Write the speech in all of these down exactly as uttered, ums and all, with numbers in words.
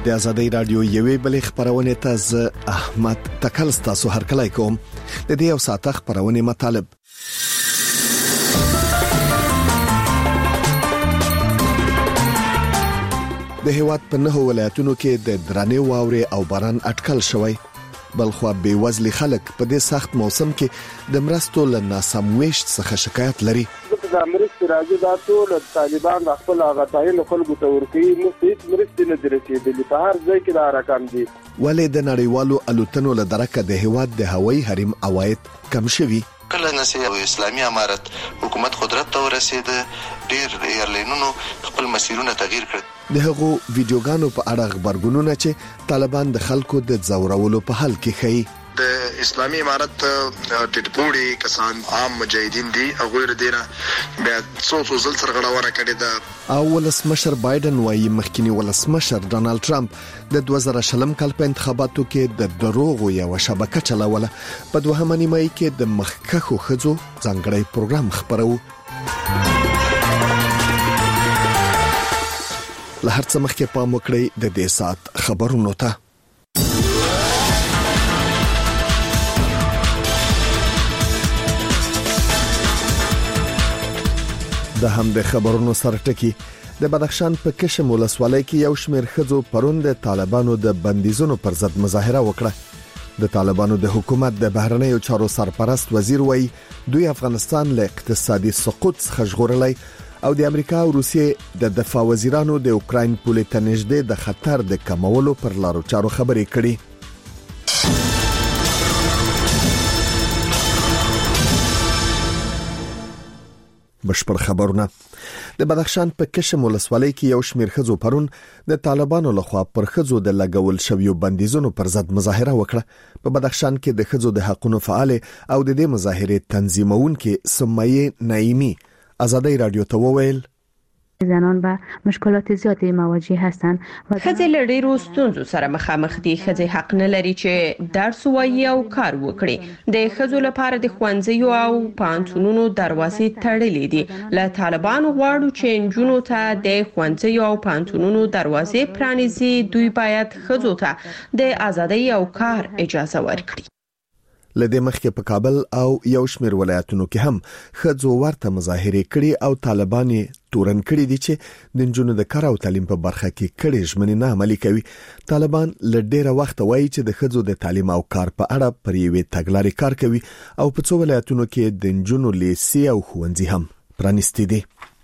د آزادۍ رادیو یوې بلې خبرونه تاسو احمد تکل تاسو هر کله کوم د دې او ساعت خبرونه مطالب د هیواد په نه ولایتونو کې د درنې واورې او باران اټکل شوی بلخو به وزلي خلک په دې سخت موسم کې د مرستو له ناسمويشت څخه شکایت لري. د امریکا راځي دا ټول طالبان خپل غټایي خلکو ته ورکوي مفید مرستې نه درېږي په هر ځای کې دا رقم دي. ولې د نړیوالو الوتنو له درکه د هیواد د هوایي حریم عواید کم شوي؟ کله نسي اسلامي امارت حکومت قدرت ته ورسید ډیر ایرلاینونو خپل مسیرونه تغییر کړ. د هغو ویډیوګانو په اړه خبرګونونه چې طالبان د خلکو د ځورولو په حال کې ښيي. د اسلامي امارت ټټپوړي کسان عام مجاهدین دي هغه ردینه بیا څو څو ځل سرغړاونه کړې ده. او ولسمشر بایدن وايي مخکینی ولسمشر ډونالد ټرمپ د دوه زره شلم کال په انتخاباتو کې د دروغو یو شبکه چلاوله. په دوهمه نیمایي کې د مخکخو خځو ځانګړی پروګرام خبرو. له هر څه مخکې پام وکړئ د دې سات خبرونو ته. د هم د خبرونو سره ټکی د بدخشان په کشم ولسوالۍ کې یو شمېر ښځو پرون د طالبانو د بندیزونو پر ضد مظاهره وکړه. د طالبانو د حکومت د بهرنیو چارو سرپرست وزیر وایي دوی افغانستان له اقتصادي سقوط څخه ژغورلی او د امریکا او روسیې د دفاع وزیرانو د اوکراین پولې ته نږدې د خطر د کمولو پر لارو چارو خبرې کړي. بشپړ خبرونه. د بدخشان په کشم ولسوالۍ کې یو شمېر ښځو پرون د طالبانو لخوا پر ښځو د لګول شویو بندیزونو پر ضد مظاهره وکړه. په بدخشان کې د ښځو د حقوقو فعال او د دې مظاهرې تنظیمونکي سمیه نعیمی آزادۍ رادیو ته وویل زنان و مشکلات زیاتی مواجه هستند. ښځې له ډېرو ستونزو سره مخامخ دي. ښځې حق نه لري چې درس ووایي او کار وکړي. د ښځو لپاره د ښوونځیو او پوهنتونونو دروازې تړلې دي. له طالبانو غواړو چې نجونو ته د ښوونځیو او پوهنتونونو دروازې پرانیزي. دوی باید ښځو ته د ازادۍ او کار اجازه ورکړي. لدې مخکې په کابل او یو شمېر ولایتونو کې هم ښځو ورته مظاهرې کړي او طالبان تورن کړي دي چې د نجونو د کار او تعلیم په برخه کې کړي ژمنې نه عملي کوي. طالبان له ډیره وخت وایي چې د ښځو د تعلیم او کار په اړه پر یوې تګلارې کار کوي او په څو ولایتونو کې د نجونو لیسې او ښوونځي هم پرانیستي دي.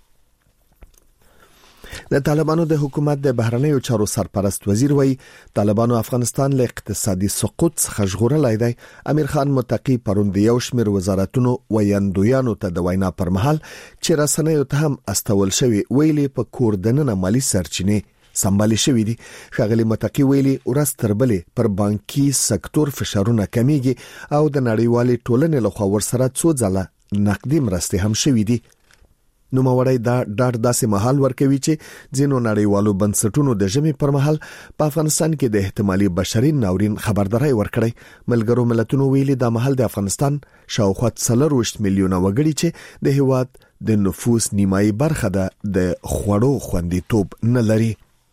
د طالبانو د حکومت د بهرنیو چارو سرپرست وزیر وایي طالبانو افغانستان له اقتصادي سقوط څخه ژغورلی دی. امیر خان متقی پرون د یو شمېر وزارتونو ویاندویانو ته د وینا پر مهال چې رسنیو ته هم استول شوی ویلي په کور دننه مالی سرچینې سمبالي شوې دي. ښاغلي متقی ویلي ورځ تر بلې پر بانکي سکتور فشارونه کمیږي او د نړیوالې ټولنې لخوا ورسره څو ځله نقدي مرستې هم شوې دي. نو موړی دا ډاډ داسې محل ورکوي چې ځینو نړیوالو بنسټونو د ژمي پر مهال په افغانستان کې د احتمالي بشري ناورین خبرداري ورکړي. ملګرو ملتونو ویلي دا محل د افغانستان شاوخوا څلورویشت میلیونه وګړي چې د هیواد د نفوس نیمایي برخه ده د خوړو خوندیتوب نه لري.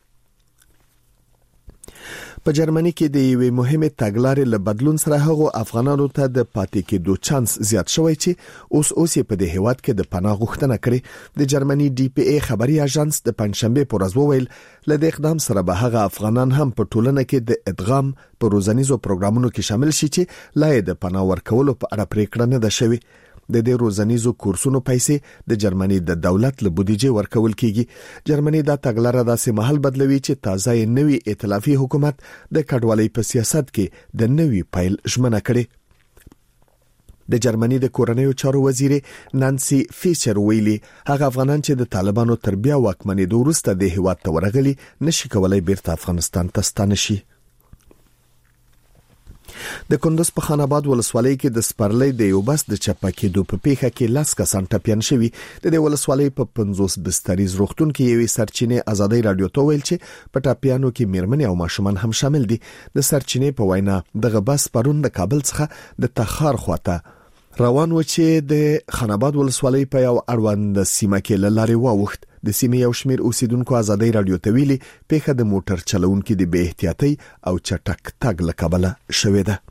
په جرمني کې د یوې مهمه تګلارې له بدلون سره هغو افغانانو ته د پاتې کېدو چانس زیات شوی چې اوس اوس په دې هیواد کې د پناه غوښتنه کړې. د جرمني ډي پی ای خبري اژانس د پنځشنبه پر ورځ وویل له دې اقدام سره به هغه افغانان هم په ټولنه کې د ادغام په روزنیزو پروګرامونو کې شامل شي چې لای د پناه ورکولو په اړه پریکړه نه ده شوې. د دې روزنیزو کورسونو پیسې د جرمني د دولت له بودیجې ورکول کیږي. جرمني دا تګلارې داسې محل بدلوي چې تازه نوي ائتلافي حکومت د کډوالۍ په سیاست کې د نوي پایل ژمنه کړي. د جرمني د کورنیو چارو وزیر نانسي فیشر ویلي هغه افغانان چې د طالبانو تر بیا واکمنېدو وروسته د هیواد ته ورغلي نشي کولای بیرته افغانستان ته ستانه شي. د کندوز په خان آباد ولسوالۍ کې د سپرلۍ د یو بس د چپه کېدو په پیښه کې لاس کسان ټپیان شوي. د دې ولسوالۍ په پنځوس بستریز روغتون کې یوې سرچینې آزادۍ رادیو ته ویل چې په ټپیانو کې میرمنې او ماشومان هم شامل دي. د سرچینې په وینا دغه بس پرون د کابل څخه د تخار خواته روان و چې د خان آباد ولسوالۍ په یو اړوند سیمه کې لارې واوښت. د سیمې یو شمېر اوسیدونکو ازادي رادیو ته ویلي پیښه د موټر چلونکو د بې احتیاطۍ او چټک تګ له کبله شوې ده.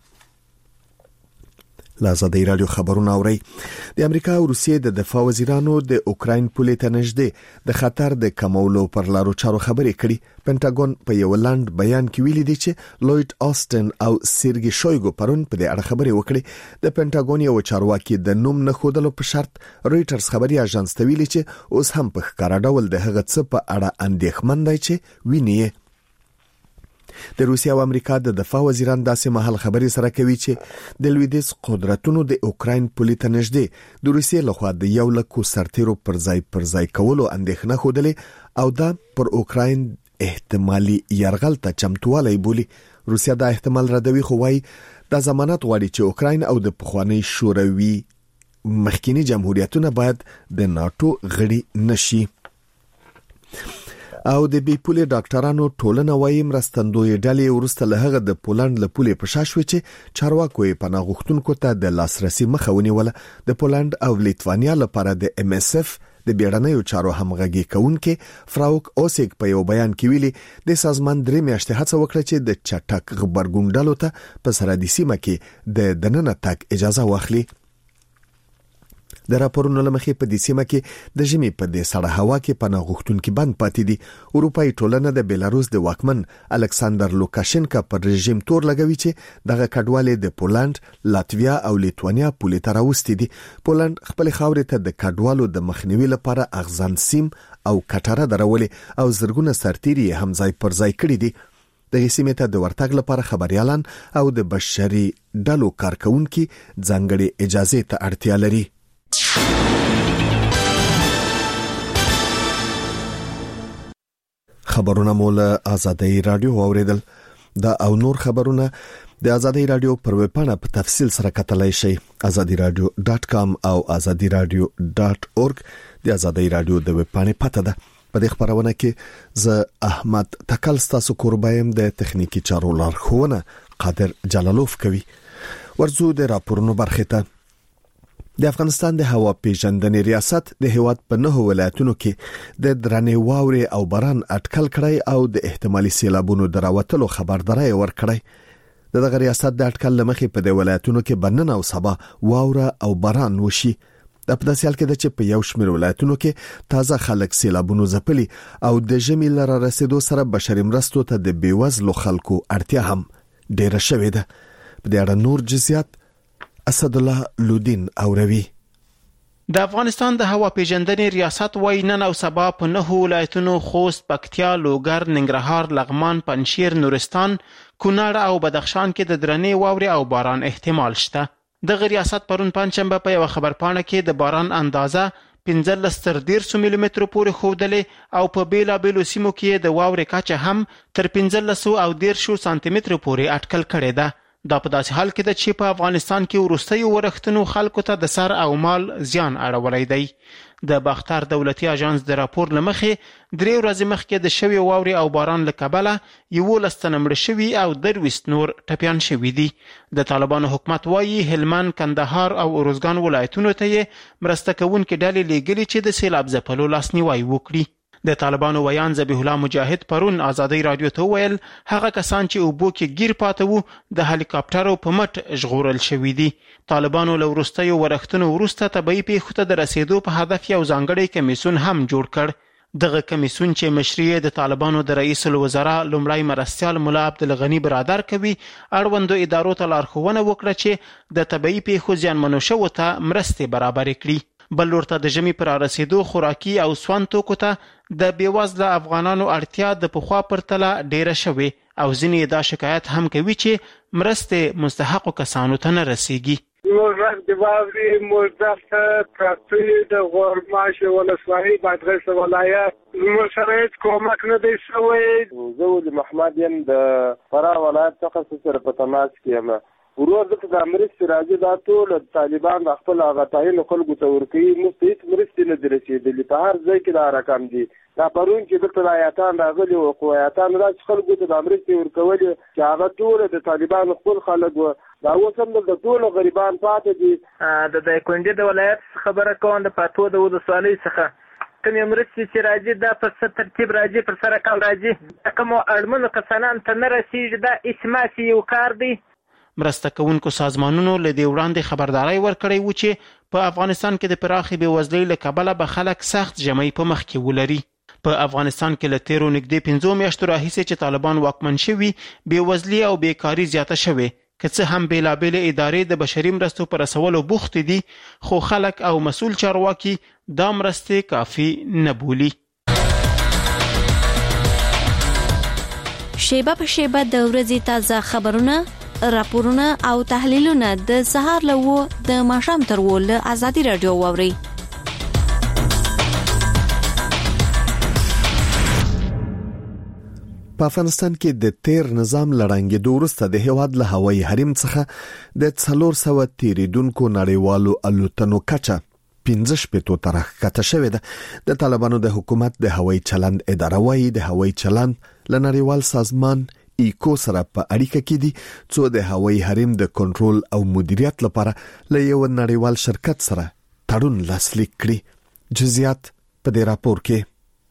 لازادي رادیو خبرونه اوري. د امریکا او روسیې د دفاع وزیرانو د اوکراین پولې ته نږدې د خطر د کمولو پر لارو چارو خبرې کړي. پینټاګون په یو لاند بیان کې ویلي دی چې لوید آستن او سیرګي شویګو پرون په دې اړه خبرې وکړي. د پینټاګون یو چارواکي د نوم نه خودلو په شرط رويټرز خبري اژانس ته ویلي چې اوس هم په ښکارا ډول د هغه څه په اړه اندېښمن دی چې ویني. د روسیا او امریکا د دفاع وزیران داسې مهال خبرې سره کوي چې د لویدیځ قدرتونو د اوکراین پولې ته نږدې د روسیې لخوا د یو لکو سرتیرو پر ځای پر ځای کولو اندېښنه خوده او دا پر اوکراین احتمالي يرغل ته چمتوالی بولی. روسیا دا احتمال ردوي خو وايي دا ضمانت غواړي چې اوکراین او د پخوانی شوروي مخکینی جمهوریتونه باید د ناتو غړي نشي. او د بي پولې ډاکټرانو ټولنه وايي مرستندوی ډلې ورسته له هغه د پولند له پولې په شاشوي چې چارواکو یې پناه غوښتونکو ته د لاسرسي مخه ونیوله. د پولند او لیتوانیا لپاره د ام اس اف د بیړنیو چارو همغږي کوونکې فراوک اوسیک په یو بیان کې ویلي د سازمان درې میاشتې هڅه وکړه چې د چټک خبرګون ډلو ته په سرحدي سیمه کې د دننه تګ اجازه واخلي. د راپورونو لمخې په دې سیمه کې د ژمي په دې سړه هوا کې پناه غوښتونکي بند پاتې دي. اروپאי ټولنه د بیلاروس د واکمن الکساندر لوکاشنکا پر رژیم تور لګوي چې دغه کډوالې د پولند، لاتویا او لیتوانیا پولې ته راوستي دي. پولند خپل خاورې ته د کډوالو د مخنیوي لپاره اغزن سیم او کټره درولې او زرګونه سرتیري هم ځای پر ځای کړي دي. د سیمې ته د ورتګ لپاره خبريالان او د بشري ډلو کارکونکي ځانګړي اجازه ته اړتیا لري. خبرونه مول آزادۍ رادیو اوریدل. دا او نور خبرونه د آزادۍ رادیو پر ویب پاڼه په تفصیل سره کتلای شئ. آزادۍ رادیو ډاټ کام او آزادۍ رادیو ډاټ اورګ د آزادۍ رادیو د ویب پاڼې پته ده. په دې خبرونه کې زه احمد تکل ستاسو قربایم د تخنیکی چارو لارښوونه قادر جلالوف کوي. ورزو د راپورونو برخه ته. د افغانستان د هوا پیژندنې ریاست د هیواد په نهو ولایتونو کې د درنې واورې او باران اټکل کړی او د احتمالي سیلابونو دراوتلو خبرداري ورکړی. دغه ریاست د اټکل لمخې په د ولایتونو کې بنن او سبا واوره او باران وشي. د پداسیال کې د چې په یو شمېر ولایتونو کې تازه خلک سیلابونو ځپلي او د ژمي لره رسیدو سره بشري مرستو ته د بیوزلو خلکو اړتیا هم ډیره شوې ده. په دې اړه نور جزئیات اسد الله لودین اوروي. د افغانستان د هوا پیژندنې ریاست وايي نن او سبا په نهو ولایتونو خوست، پکتیا، لوګر، ننګرهار، لغمان، پنجشیر، نورستان، کونړ او بدخشان کې د درنې واورې او باران احتمال شته. دغه ریاست پرون پنځشنبه په یو خبرپاڼه کې د باران اندازه پنځلس تر دیرش ملي مترو پورې ښودلې او په بیلابیلو سیمو کې د واورې کچه هم تر پنځلس او دیرش سانتي مترو پورې اټکل کړې ده. دا په داسې حال کې ده چې په افغانستان کې وروستیو ورښتونو خلکو ته د سر او مال زیان اړولی دی. د باختر دولتي اژانس د راپور لمخې درې ورځې مخکې د شوي واورې او باران له کبله یولس تنه مړه شوي او درویشت نور ټپیان شوي دي. د طالبانو حکومت وایي هلمند، کندهار او ارزګان ولایتونو ته یې مرسته کوونکې ډلې لیږلي چې د سیلاب ځپلو لاسنیوی وکړي. د طالبانو ویان ذبیح الله مجاهد پرون آزادۍ رادیو ته ویل هغه کسان چې اوبو کې گیر پاته وو د هلیکاپټرو په مټ ژغورل شوي دي. طالبانو له وروستیو ورښتونو وروسته طبیعي پیښو ته د رسیدو په هدف یو ځانګړی کمیسیون هم جوړ کړ. دغه کمیسیون چې مشري د طالبانو د رئیس الوزرا لومړی مرستیال ملا عبدالغني برادر کوي اړوندو ادارو ته لارښوونه وکړه چې د طبیعي پیښو زیانمنو شوو ته مرستې برابرې کړي. بل ورته د ژمي پر رسیدو خوراکي او سون توکو ته د بیوزله افغانانو اړتیا د پخوا پرتله ډیره شوې او ځینې دا شکایت هم کوي چې مرستې مستحقو کسانو ته نه رسیږي. موږ د واورې موږ پراپی د غورماش ولسوالۍ بادغیس ولایت موږ سره هیڅ کومک نه دی شوی. زه ولي محمد یم د فراه ولایت څخه سره په تماس کې یم. ورور دلته د مرستې راځي دا ټول طالبان د خپل هغه تعین خلکو ته ورکوي. موږ هیڅ مرستې نه دي رسېدلي. په هر ځای کې دا رقم دي. دا پرون چې دلته د ایاتان راغلي وو خو ایاتان داسې خلکو ته د مرستې ورکولې چې هغه ټول د طالبانو خپل خلک وو. دا اوس هم دلته ټول غریبان پاتې دي. د دایکنډي د ولایت خبره کوم د پاتو د ولسوالۍ څخه کومې مرستې چې راځي دا په څه ترتیب راځي پر سره کال راځي کومو اړمنو کسانانو ته نه رسیږي دا اسماسي یو کار دی. مرسته کوونکو سازمانونو له دې وړاندې خبرداري ورکړې و چې په افغانستان کې د پراخې بېوزلۍ له کبله به خلک سخت ژمی په مخ کې ولري. په افغانستان کې له تیرو نږدې پنځو میاشتو راهیسې چې طالبان واکمن شوي بېوزلي او بیکاري زیاته شوې، که څه هم بېلابېلې ادارې د بشري مرستو په رسولو بوختې دي، خو خلک او مسؤل چارواکي دا مرستې کافي نه بولي. شیبه په شیبه د ورځې تازه خبرونه، راپورونه او تحلیلونه د سهار له وو د ماښام تر وو له ازادي رادیو واوري. په افغانستان کې د تیر نظام لړنګېدو وروسته د هیواد له هوایي حریم څخه د څلور سوه تیریدونکو نړیوالو الوتنو کچه پنځه شپېتو ته راښکته شوې ده. د طالبانو د حکومت د هوایي چلند اداره وايي د هوایي چلند له نړیوال سازمان ایکو سره په اړیکه کې دي څو د هوایي حریم د کنټرول او مدیریت لپاره له یو نړیوال شرکت سره تړون لاسلیک کړي. جزئیات په دې راپور کې.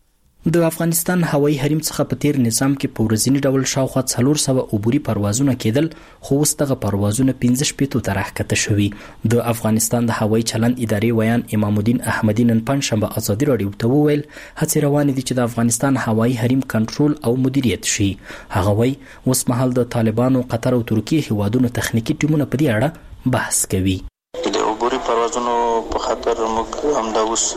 د افغانستان هوایي حریم څخه په تیر نظام کې په ورځنی ډول شاوخوا څلور سوه عبوري پروازونه کېدل، خو اوس دغه پروازونه پنځه شپېتو ته راښکته شوي. د افغانستان د هوایي چلند ادارې ویان امام الدین احمدي نن پنځشنبه ازادي راډیو ته وویل هڅې روانې دي چې د افغانستان هوایي حریم کنټرول او مدیریت شي. هغه وایي اوس مهال د طالبانو، قطر او ترکیه هیوادونو تخنیکي ټیمونه په دې اړه بحث کوي. د عبوري پروازونو په خاطر موږ همدا اوس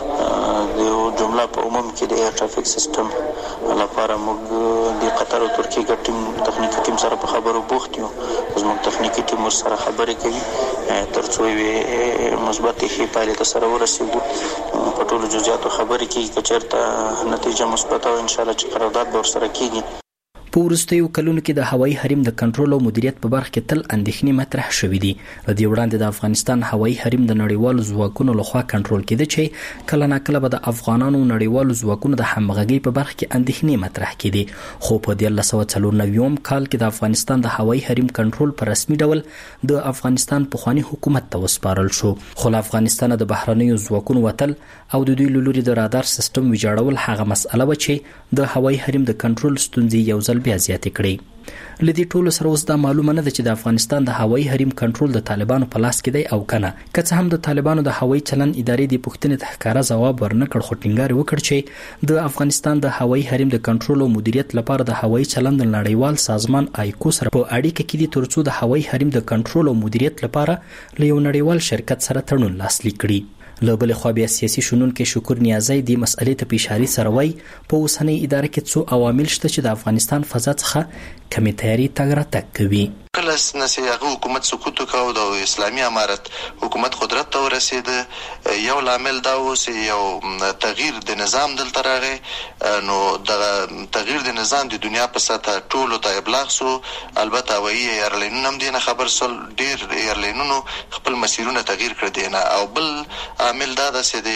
د جمله په عموم کې د ایر ټرافیک سیستم لپاره موږ د قطر او ترکیه ګډ ټیم تخنیکي ټیم سره په خبرو بوخت یو. زموږ تخنیکي ټیم سره خبرې کوي ترڅو یې مثبت ښې پایلې ته سره ورسېږو. په ټولو جزئیاتو خبرې کوي که چېرته نتیجه مثبته وي انشاءالله چې قرارداد به ورسره کېږي. په وروستیو کلونو کې د هوایي حریم د کنټرول او مدیریت په برخه کې تل اندېښنې مطرح شوې دي. د دې وړاندې د افغانستان هوایي حریم د نړیوالو ځواکونو لخوا کنټرول کېده چې کله ناکله به د افغانانو نړیوالو ځواکونو د همغږۍ په برخه کې اندېښنې مطرح کېدې. خو په دیارلس سوه څلور نوي کال کې د افغانستان د هوایي حریم کنټرول په رسمي ډول د افغانستان پخواني حکومت ته وسپارل شو. خو له افغانستانه د بهرنیو ځواکونو وتل او د دوی له لوري د رادار سیستم ویجاړول هغه مسأله وه چې د هوایي حریم د کنټرول ستونزې یو ځل بیا زیاتې کړې. له دې ټولو سره اوس دا معلومه نه ده چې د افغانستان د هوایي حریم کنټرول د طالبانو په لاس کې دی او کنه. که څه هم د طالبانو د هوایي چلند ادارې د پوښتنې ته ښکاره ځواب ورنکړ، خو ټینګار وکړ چې د افغانستان د هوایي حریم د کنټرول او مدیریت لپاره د هوایي چلند نړیوال سازمان ایکو سره په اړیکه کې دي ترڅو د هوایي حریم د کنټرول او مدیریت لپاره له یو نړیوال شرکت سره تړون لاسلیک کړي. له بلې خوا بیا سیاسي شنونکي شکور نیازی دې مسئلې ته په اشارې سره وایي په اوسنۍ اداره کې څو عوامل شته چې د افغانستان فضا څخه کمې تیاري تګ راتګ کوي. کله چې هغه حکومت سقوط وکړ د اسلامي امارت حکومت قدرت ته ورسېد، یو لامل دا و چې یو تغییر د نظام دلته راغی. نو د تغییر د نظام د دنیا په سطح ټولو ته ابلاغ سو. البته هوایي ایرلاینونه هم دې نه خبر سول، ډېر ایرلاینونو خپل مسیرونه تغییر کړ دي نه. او بل عامل دا ده چې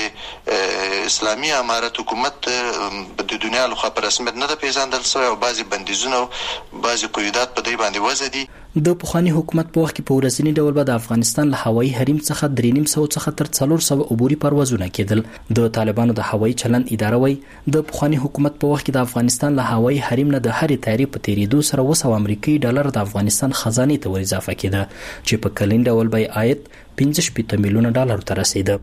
د اسلامي امارت حکومت د دنیا لخوا په رسمیت نه ده پیژندل شوی او بعضې بندیزونه او بعضې قیودات په دې باندې وضع دي. د پخواني حکومت په وخت کې په ورځنی ډول به د افغانستان له هوایي حریم څخه درې نیم سوه څخه تر څلور سوه عبوري پروازونه کېدل. د طالبانو د هوایي چلند اداره وایي د پخواني حکومت په وخت کې د افغانستان له هوایي حریم نه د هرې تیارې په تېرېدو سره اوه سوه امریکایي ډالر د افغانستان خزانې ته ور اضافه کېده چې په کلین ډول به یې عاید پنځه شپېته میلیونه ډالرو ته رسېده.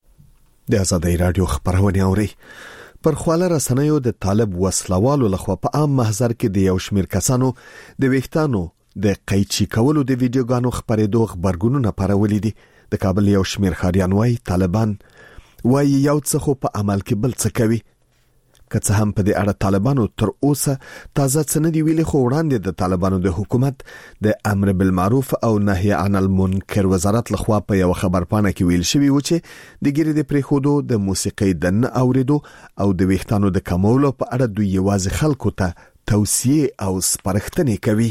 د ازادۍ راډیو خبرونه اوري. پر خواله رسنیو د طالب وسلوالو لخوا په عام محضر کې د یو شمېر کسانو د ویښتانو د قیچي کولو د ویډیوګانو خبرېدو خبرګونونه پارولي دي. د کابل یو شمېر ښاریان وایي طالبان وایي یو څه خو په عمل کې بل څه کوي. که څه هم په دې اړه طالبانو تر اوسه تازه څه نه دي ویلي، خو وړاندې د طالبانو د حکومت د امر بالمعروف او نهي عن المنکر وزارت لخوا په یو خبرپاڼه کې ویل شوی و چې د ګیرې د پریښودو، د موسیقۍ د نه اوریدو او د ویښتانو د کمولو په اړه دوی یوازې خلکو ته توصیې او سپارښتنې کوي.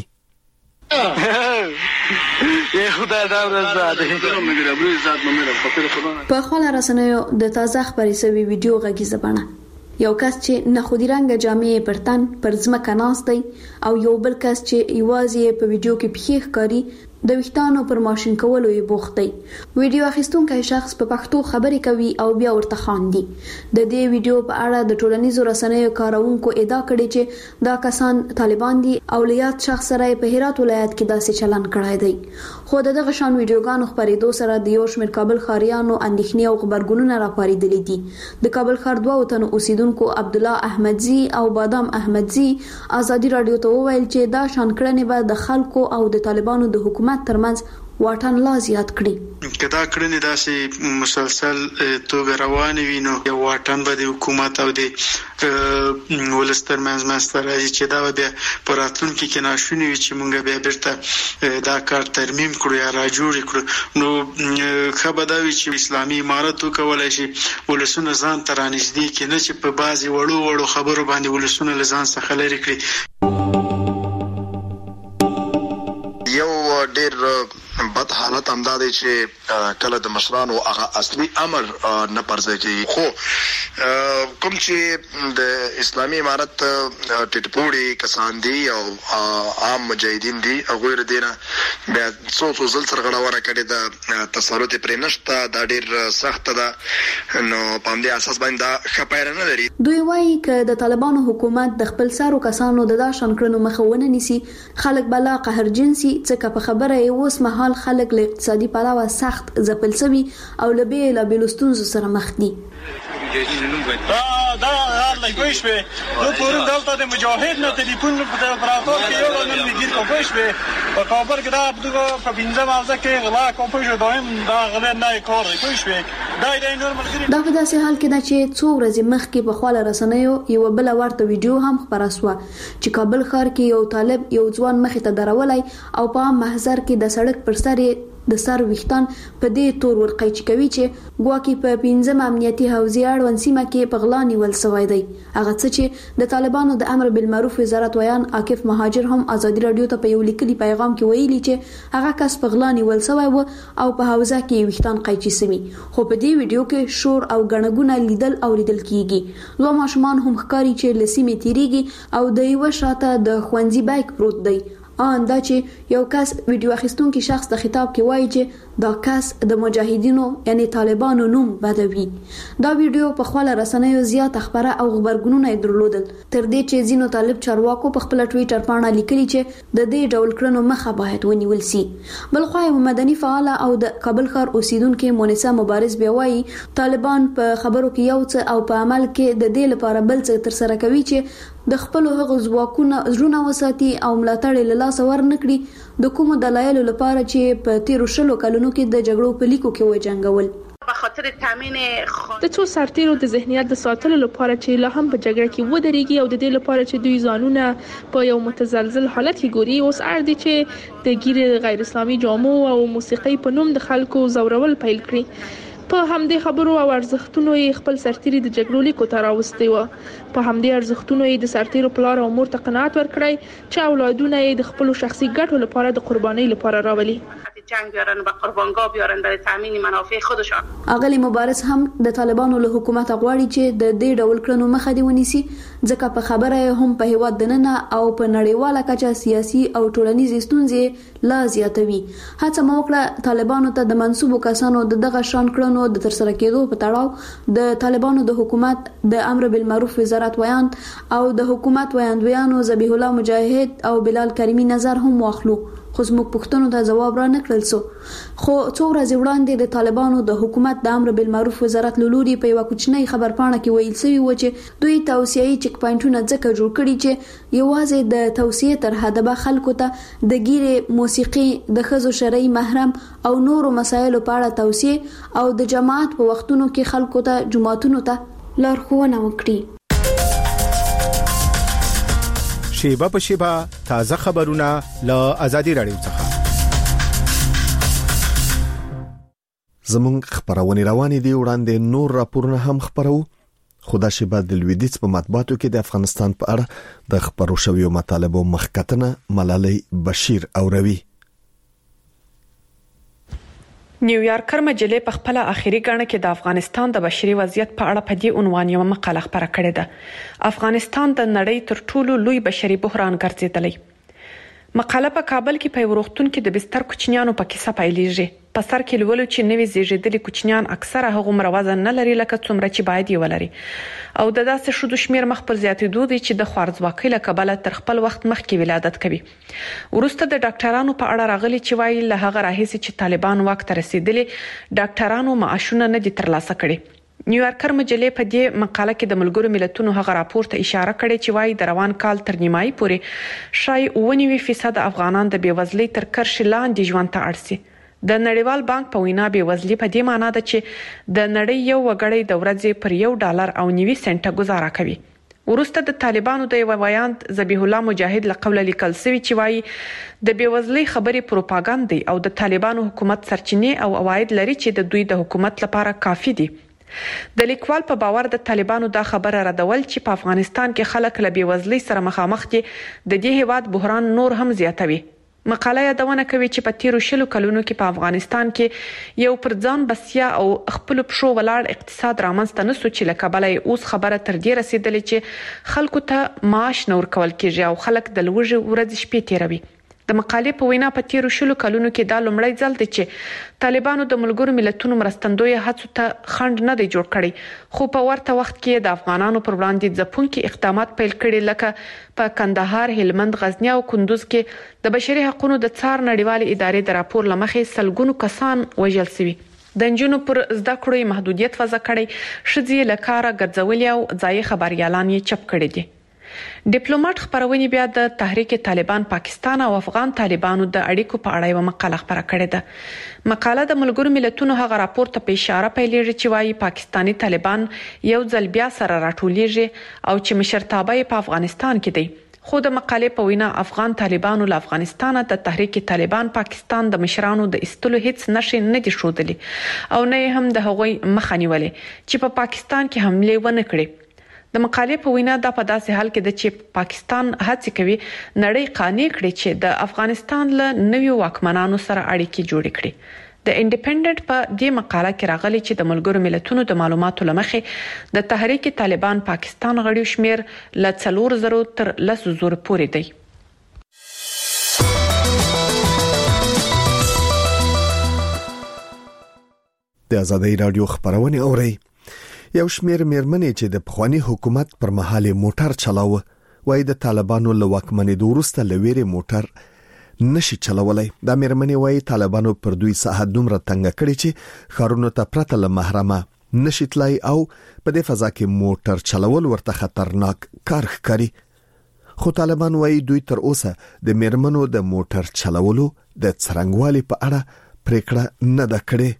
په خپل رسنیو د تازه خبري سوي ویډیو غږیزه بڼه یو کس چې نه خودي رنګه جامې پرتن پر ځمکه ناست دی او یو بل کس چې یوازې په ویډیو کې پخې ښکاري د ویښتانو پر ماشين کولو یې بوخت دی. ویډیو اخیستونکی شخص په پښتو خبرې کوي او بیا ورته خاندي. د دې ویډیو په اړه د ټولنیزو رسنیو کارونکو ادعا کړې چې دا کسان طالبان دي او لیات شخص سره په هرات ولایت کې داسې چلن کړی دی. خو دغه شان ویډیوګانو خبرېدو سره د یو شمېر کابل ښاریانو اندېښنې او خبرګونونه راپارېدلي دي. د کابل ښار دوه تنو اوسیدونکو عبدالله احمدزي او بادام احمدزي ازادي رادیو ته وویل چې دا شان کړنې به د خلکو او د طالبانو د حکومت ترمنځ واټن لا زیات کړي. کدا کړنې داسې مسلسل توګه روانې وي نو یو واټن به د حکومت او د ولس ترمنځ منځته راځي چې دا به په راتلونکي کې ناشونې وي چې موږ بیا بیرته دا کار ترمیم کړو یا راجوړ کړو. نو ښه به دا وي چې اسلامي امارت وکولای شي ولسونه ځان ته رانږدې کړي، نه چې په بعضې وړو وړو خبرو باندې ولسونه له ځان څخه لرې کړي. یو ډېر بد حالت همدا دی چې کله د مشرانو هغه اصلي امر نه پرځای کوي، خو کوم چې د اسلامي امارت ټټپوړي کسان دي او عام مجاهدین دي هغوی ر دینه بیا څو څو ځل سرغړونه کړې ده، تسلط پرې نشته، دا ډېر سخت ده. نو په همدې اساس باندې دا ښه پایله نه لري. دوی وایي که د طالبانو حکومت د خپل سارو کسانو د دا شان کړنو مخه ونه نیسي خلک به لا قهرجن سي، ځکه په خبره یې اوس مهال خلک له اقتصادي پلوه سخت ځپل سوي او له بېلابېلو ستونزو سره مخ دي. دا دا الله کوي شوي نو پورن دلته د مجاهد نه ټلیفون په اپراتور کې یو نن میګیر کوي شوي په کابل کې دا په پنځه مازه کې غلا کوي شو دایم دا غلا نه کار کوي شوي دا د نورمال دا په داسې حال کې دا چې څو ورځې مخکې په خواله رسنیو یو بل ورته ویډیو هم خبره شوه چې کابل ښار کې یو طالب یو ځوان مخې ته درولای او په محضر کې د سړک پر سر د سر ویختان په دې تور ورقیچ کوي چې ګواکې په پنځم امنیتي حوزې اړوند سیمه کې په غلا نیول شوی دی. هغه څه چې د طالبانو د امر بالمعروف وزارت ویان عاکف مهاجر هم ازادي رادیو ته په یو لیکلي پیغام کې ویلي چې هغه کس په غلا نیول شوی و او په حوزه کې ویختان قیچي سوي، خو په دې ویډیو کې شور او غڼګونه لیدل او لیدل کیږي. دوه ماشومان هم ښکاري چې لسیمه تیریږي او د یو شاته د خوندزي بایک پروت دی. ان دا چې یو کس ویډیو اخیستونکي شخص د خطاب کې وایي چې دا کس د مجاهدینو یعنی طالبانو نوم بدوي. دا ویډیو په خواله رسنیو زیات خبره او خبرګونونه درلودل تر دې چې زینو طالب چارواکو په خپل ټوئیټر باندې لیکلي چې د دې ډول کړنو مخه باید ونیول شي. بل خو یو مدني فعال او د کابل ښار اوسیدونکو مونیسا مبارز بیا وایي طالبان په خبرو کې یو څه او په عمل کې د دې لپاره بل څه تر سره کوي چې د خپل هغه ځواکونه زړونه وساتي او ملاتړ له لاس ور نکړي د کوم دلایل لپاره چې په تیر شلو کلونو کې د جګړو په لیکو کې وجنګول. به خاطر تامین د څو سرتیرو د ذهنیت د ساتلو لپاره چې لا هم په جګړه کې ودرېږي او د دې لپاره چې دوی ځانونه په یو متزلزل حالت کې ګوري، اوس اړ دي چې د ګیر غیر اسلامي جامو او موسیقي په نوم د خلکو زورول پیل کړي. په همدې خبرو او ارزښتونو یې خپل سرتیري د جګړو لیکو ته راوستي و. په همدې ارزښتونو یې د سرتیرو پلار او مور ته قناعت ورکړی چې اولادونه یې د خپل شخصي ګټو لپاره د قربانۍ لپاره راولي. جنگ بیارن و قربانگاه بیارن برای تامین منافع خودشان. اغلی مبارز هم د طالبانو له حکومت غواړي چې د دې ډول کړنو مخه دی ونیسي، ځکه په خبره هم په هیواد دننه او په نړیواله کچه سیاسي او ټولنیزې ستونزې لا زیاتوي. هڅه مو وکړه طالبانو ته د منسوبو کسانو د دغه شان کړنو د ترسره کېدو په تړاو د طالبانو د حکومت د امر بالمعروف وزارت ویان او د حکومت ویاندویانو ذبیح الله مجاهد او بلال کریمی نظر هم واخلو، خو زموږ پوښتنو ته ځواب را نکړل سو. خو څو ورځې وړاندې د طالبانو د حکومت د امر بالمعروف وزارت له لوري په یو کوچنۍ خبرپاڼه کې ویل شوی و چې دوی توصیه‌ای چک پاینټونه ځکه جوړ کړي چې یوازې د توصیه تر حده به خلکو ته د ګیره موسیقي د ښځو شرعي محرم او نورو مسایلو په اړه توصیه او د جماعت په وختونو کې خلکو ته جماعتونو ته لارښوونه وکړي. شیبه په شیبه تازه خبرونه له ازادي رادیو څخه. زمونږ خبرونه روانې دي، وړاندې نور راپورونه هم خبرو. خدا شیبه د لویدیځ په مطبوعاتو کې د افغانستان په اړه د خبرو شویو مطالبو مخکتنه ملالۍ بشیر اوروي. نیویارکر مجله په خپل اخیری غاڼه کې د افغانستان د بشري وضعیت په اړه په دې عنوان یو مقاله خبره کړې ده. افغانستان د نړۍ تر ټولو لوی بشري بحران ګرځیدلی. مقاله په کابل کې په وروختون کې د بستر کوچنیانو په کیسه پیلېږي. په سر کې لولو چې نوې زیږیدلي کوچنیان اکثره هغه وزن نه لري لکه څومره چې باید یې ولري او د داسې شودو شمیر مخ پر زیاتېدو دی چې د خوارځواکۍ له کبله تر خپل وخت مخکې ولادت کوي. وروسته د ډاکټرانو په اړه راغلي چې وایي له هغه راهیسې چې طالبان واک ته رسیدلي ډاکټرانو معاشونه نه دي ترلاسه کړي. نیویارکر مجلې په دې مقاله کې د ملګرو ملتونو هغه راپور ته اشاره کړې چې وایي د روان کال تر نیمایي پورې شای اوه نوي فیصد افغانان د بېوزلۍ تر کرښې لاندې ژوند ته اړ سي. د نړیوال بانک په وینا بېوزلي په دې معنی ده چې د نړۍ یو وګړی د ورځې پر یو ډالر او نوي سنټه گزاره کوي. وروسته د طالبانو د یو وایاند ذبیح الله مجاهد له قوله لیکل شوی چې وایي د بېوزلۍ خبرې پروپاګاندا او د طالبانو حکومت سرچینې او عواید لري چې د دوی د حکومت لپاره کافي دي. د لیکوال په باور د طالبانو دا خبره ردول چې په افغانستان کې خلک له بېوزلۍ سره مخامخ دي د دې هیواد بحران نور هم زیاتوي. مقاله یادونه کوي چې په تیرو شلو کلونو کې په افغانستان کې یو پر ځان بسیا او خپل پښو ولاړ اقتصاد رامنځته نسو چې له کبله اوس خبره تر دې رسیدلې چې خلکو ته معاش نه ورکول کیږي او خلک د لوږې ورځې شپې تیروي. د مقالې په وینا په تیرو شلو کلونو کې دا لومړی ځل دی چې طالبانو د ملګرو ملتونو مرستندوی هڅو ته خنډ نه دی جوړ کړی خو په ورته وخت کې د افغانانو پر وړاندې ځپونکي اقدامات پیل کړي لکه په کندهار، هلمند، غزنی او کندوز کې د بشري حقوقو د څار نړیوالې ادارې د راپور لمخې سلګونو کسان وژل شوي. د نجونو پر زده کړو محدودیت وضع کړي، ښځې له کاره ګرځولې او ځایي خبريالان یې چپ کړي دي. ډیپلوماټ خبرونه بیا د تحریک طالبان پاکستان او افغان طالبانو د اړیکو په اړه یو مقاله خبره کړې ده. مقاله د ملګرو ملتونو هغه راپور ته په اشاره پیلېږي چې وايي پاکستانی طالبان یو ځل بیا سره راټولېږي او چې مشرتابه په افغانستان کې دی. خو د مقالې په وینا افغان طالبانو له افغانستانه د تحریک طالبان پاکستان د مشرانو د استلو هیڅ نشي نه دي شودلي او نه هم د هغوی مخه نیولې چې په پاکستان کې حمله ونه کړي. د مقالې په وینا دا په داسې حال کې د چې پاکستان هڅه کوي نړۍ قانع کړي چې د افغانستان له نویو واکمنانو سره اړیکې جوړې کړي. د انډیپندنت په دې مقاله کې راغلي چې د ملګرو ملتونو د معلوماتو لمخې د تحریک طالبان پاکستان غړي شمیر له څلور زرو تر لسو زرو پورې دی. د آزادۍ رادیو خبرونه اوري. یو شمیر میرمنې چې د پخوانی حکومت پر مهال موټر چلاوه وای د طالبانو له واکمنۍ وروسته لويري موټر نشي چلولای. د میرمنې وای طالبانو پر دوی ساحه دومره تنګ کړی چې خارونو ته پرته له محرمه نشي تلای او په دې فضا کې موټر چلول ورته خطرناک کار ښکاري. خو طالبان وای دوی تر اوسه د میرمنو د موټر چلولو د څرنګوالي په اړه پریکړه نه ده کړې.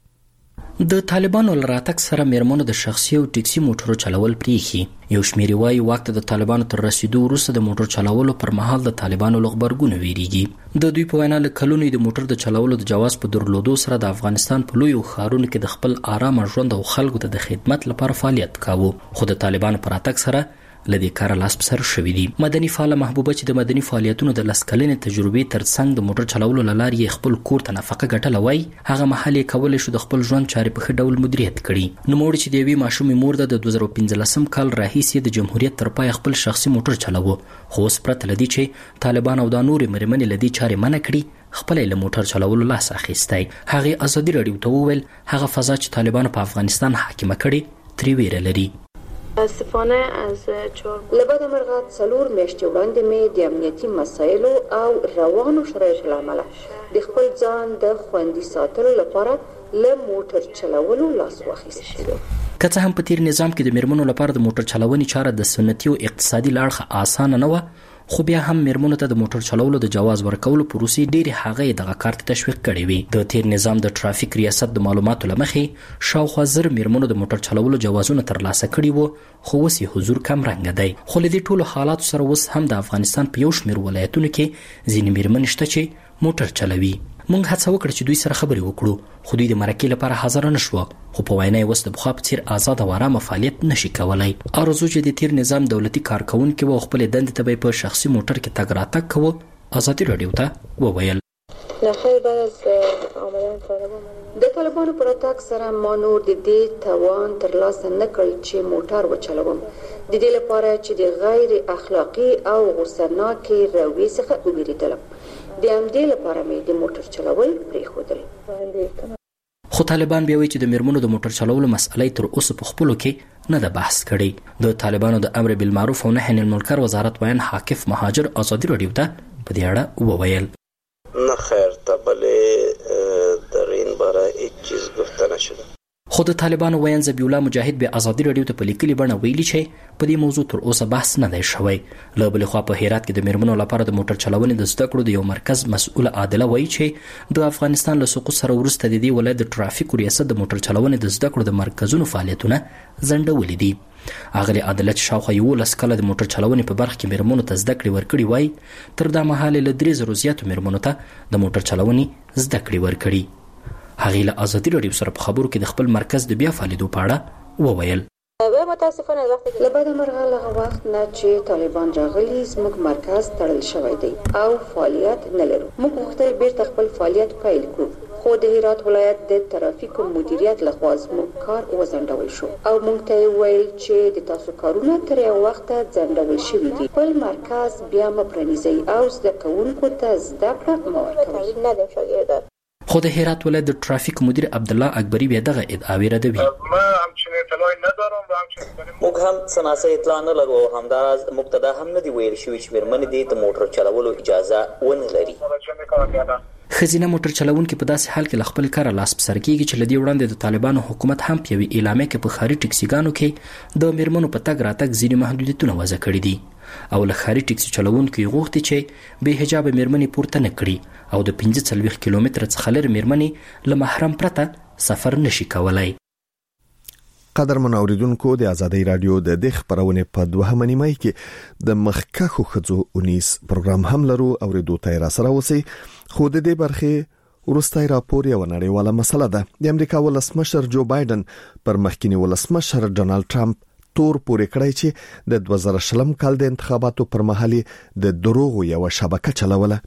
د طالبانو لراتک سره میرمنو د شخصي او ټیکسي موټرو چلول پریخي. یو شمیر وایي وخت د طالبانو تر رسیدو وروسته د موټر چلولو پر مهال د طالبانو لغبرګونه ویریږي. د دوی په وینا له کلونو د موټر د چلولو د جواز په درلودو سره د افغانستان په لویو ښارونو کې د خپل آرام ژوند او خلکو ته د خدمت لپاره فعالیت کاوه. خو د طالبانو پر راتک سره لدې کار لاس په سر شوې دي. مدني فعال محبوبه چې د مدني فعالیتونو د لسکلنې تجربې ترڅنګ د موټر چلولو لارې خپل کور ته نفقه ګټله وای هغه محل کولای شو د خپل ژوند چارې په ښه ډول مدیریت کړي. نو موږ چې د یوې ماشومې مور د دوه زره پنځلسم کال راهیسې د جمهوریت تر پای خپل شخصي موټر چلاوه خو اوس پرته لدی چې طالبان او د نورې مرمنې لدی چارې منع کړي خپل له موټر چلولو لاس اخیستی. هغه ازادي رادیو ته وویل هغه فضا چې طالبان په افغانستان حاکمه کړي تری ویره لري. متاسفانه از چهار لبد مرغت سلور میاشتې وړاندې مې د امنیتي مسایلو او روانو شرایطو له امله د خپل ځان د خوندي ساتلو لپاره له موټر چلولو لاس واخیست. که څه هم په تیر نظام کې د میرمنو لپاره د موټر چلونې چاره د سنتي او اقتصادي لاړخه اسانه نه و خو بیا هم میرمنو ته د موټر چلولو د جواز ورکولو پروسې ډېرې هغه دغه کار ته تشویق کړې وي. د تیر نظام د ټرافیک ریاست د معلوماتو لمخې شاوخوا زر میرمنو د موټر چلولو جوازونه ترلاسه کړي وو خو اوس یې حضور کم رنګه دی. خو له دې ټولو حالاتو سره اوس هم د افغانستان په یو شمېر ولایتونو کې ځینې میرمنې شته چې موټر چلوي. موږ هڅه وکړه چې دوی سره خبرې وکړو خو دوی د مرکې لپاره حاضر نه شو خو په وینا یې اوس د پخوا په څیر آزاد او آرامه فعالیت نشي کولای. ارزو چې د تیر نظام دولتي کارکونکي و خپل دندې ته په شخصي موټر کې تګ راتګ کوو. آزادي رادیو ته وویل نه خیر، بعد از آمدن طالبان د طالبانو پر اتاک سره ما نور د دې توان ترلاسه نه کړ چې موټر وچلوم، د دې لپاره چې د غیر اخلاقی او غوسناکې رویې څخه وویریدلم. د همدې لپاره مې د موټر چلول پرېښودل. خو طالبان بیا وایي چې د میرمنو د موټر چلولو مسئله تر اوسه په خپلو کې نه ده بحث کړی. د طالبانو د امر بالمعروف او نهي عن المنکر وزارت ویان حاکف مهاجر ازادي راډیو ته په دې اړه وویل نه خیر تا بله در این باره هیچ چیز گفته نشده. خو د طالبانو ویان ذبیح الله مجاهد به ازادي راډیو ته په لیکلي بڼه ویلي چې په دې موضوع تر اوسه بحث نه دی شوی. له بلې خوا په هرات کې د میرمنو لپاره د موټر چلونې د زده کړو د یو مرکز مسؤله عادله وایي چې د افغانستان له سقوط سره وروسته د دې ولایت د ټرافیکو ریاست د موټر چلونې د زده کړو د مرکزونو فعالیتونه ځنډولي دي. اغلی عدالت شاوخوا یولس کاله د موټر چلونې په برخه کې میرمنو ته زده کړې ورکړي وای، تر دا مهاله له درې زرو زیاتو میرمنو ته د موټر چلونې زده کړې ورکړي. هغه له ازادي راډیو سره په خبرو کې د خپل مرکز د بیا فعالیدو په اړه وویل. به متاسفانه وخت له بعد مرغه له وخت نه چې طالبان راغلي زموږ مرکز تړل شوی دی او فعالیت نه لرو. موږ غوښتل بیرته خپل فعالیت پیل کړو، خو د هرات ولایت د ترافیکو مدیریت لخوا زموږ کار وځنډول شو او موږ ته ویل چې د تاسو کارونه تر یو وخته ځنډول شوي دي. خپل مرکز بیا مه پرانیزئ او زده کوونکو ته زده کړه مه ورکوئ. نه د شاګردان خو د هرات ولایت د ټرافیک مدیر عبدالله اکبری بیا دغه ادعاوی ردوي. ما همچنین اطلاع ندارم و همچنین موږ هم سناسه اطلاع نه لرو او همداراز مبتدا هم نه دی ویل شوی چې میرمنې دې د موټر چلولو اجازه ونه لري. خزینه موټر چلوونکي په داسې حال کې ل خپل کار لاس په سر کېږي چې لدی وړاندې د طالبانو حکومت هم په یوې اعلامیه کې په خاري ټکسیګانو کې د میرمنو په تګ راتګ ځینې محدودیتونه وضع کړي دي او له خاري ټکسي چلوونکو غوښتي چې به حجاب میرمنې پورته نه کړي او د پنځه څلوېښت کیلومتره څخه لرې میرمنې له محرم پرته سفر نشي کولای. قدر منوریدونکو د ازادي رادیو د دغه خبرونه په دوهمه نیمه کې د مخکخو خځو اونیس پروګرام هم لرو او ردو ته را سره وسی. خو د دې برخه ورستای راپور یو نړیواله مسله ده. د امریکا ولسمشر جو بایدن پر مخکینی ولسمشر ډونالد ټرمپ تور پورې کړی چې د دوه زره شلم کال د انتخاباتو پر مهال د دروغ یو شبکه چلوله.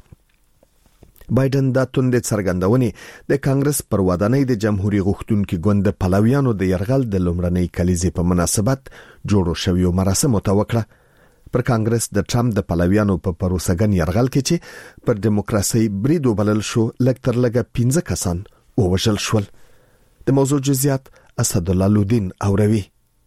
بایدن دا توندې څرګندونې د کانګرس پر ودانۍ د جمهوریت غوښتونکو ګوند پلویانو د يرغل د لومړنۍ کلیزې په مناسبت جوړو شویو مراسمو ته وکړه. پر کانګرس د ټرمپ د پلویانو په پروسګن يرغل کې چې پر دیموکراسي بریدو بلل شو لږ تر لږه پنځه کسان ووژل شول. د موضوع جزئیات اسد الله لودین اوروي.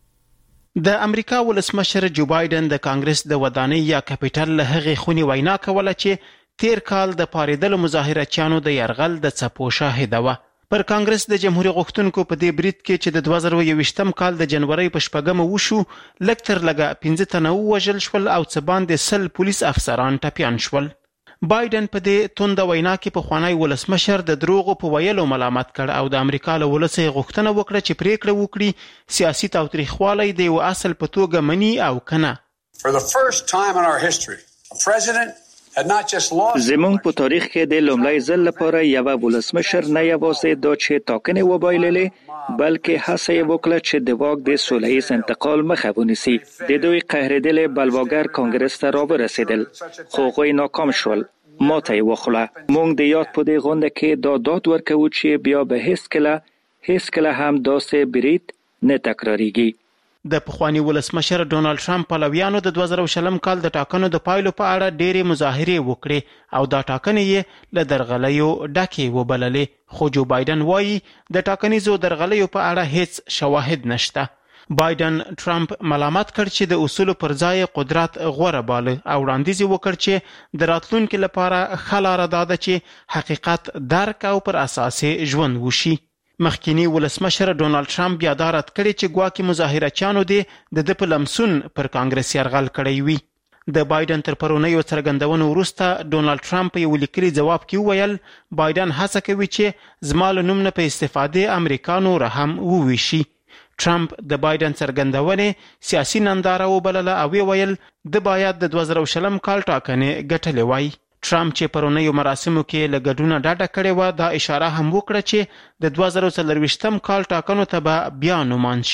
د امریکا ولسمشر جو بایدن د کانګرس د ودانۍ یا کپټل له هغې خونی وینا کوله چې تیر کال د پاریدل مظاهرچیانو د يرغل د څپو شاهده و. پر کانګرس د جمهوریت غوښتونکو په دې برید کې چې د دوه زره یوویشتم کال د جنوري په شپږمه وشو لږ تر لږه پنځه تنه ووژل شول او څه باندې سل پولیس افسران ټپیان شول. بایدن په دې توند وینا کې په خوانی ولسمشر د دروغو په ویلو ملامت کړ او د امریکا له ولسي غوښتنه وکړه چې پریکړه وکړي سیاسي تاوتریخوالی د یو اصل په توګه مني او کنه. For the first time in our history, a president زمونږ په تاریخ کې د لومړی ځل لپاره یو ولسمشر نه یوازې دا چې ټاکنې وبایللې بلکې هڅه یې وکړه چې د واک د سوله ییز انتقال مخه ونیسي. د دوی قهرېدلې بلواګر کانګرس ته راورسېدل خو هغوی ناکام شول. ماته یې وخوړه. موږ د یاد په دې غونډه کې دا داد ورکوو چې بیا به هیڅکله هیڅکله هم داسې برید نه تکراریږي. د پخوانی ولسمشر ډونالد ټرمپ پلویانو د دوه زره شلم کال د ټاکنو د پایلو په اړه ډېرې مظاهرې وکړې او دا ټاکنې یې له درغلیو ډکې وبللې. خو جو بایدن وایي د ټاکنیزو درغلیو په اړه هیڅ شواهد نشته. بایدن ټرمپ ملامت کړ چې د اصولو پر ځای قدرت غوره باله او وړاندیز وکړ چې د راتلونکي لپاره ښه لاره دا ده چې حقیقت درک او پر اساس ژوند وشي. مخکینی ولسمشر ډونالد ټرمپ بیا دا رد کړی چې ګواکې مظاهرچیانو دې د ده په لمسون پر کانګرس یرغل کړی وي. د بایدن تر پرونیو څرګندونو وروسته ډونالد ټرمپ په یو لیکلي ځواب کې وویل بایدن هڅه کوي چې زما له نوم نه په استفادې امریکا نوره هم وویشي. ټرمپ د بایدن څرګندونې سیاسي ننداره وبلله او ویل د باید د دوه زره شلم کال ټاکنې ګټلې وای. ټرمپ چې پرونیو مراسمو کې له ګډونه ډاډه کړې وه دا اشاره هم وکړه چې د دوه زره څلرویشتم کال ټاکنو ته به بیا نومان شي.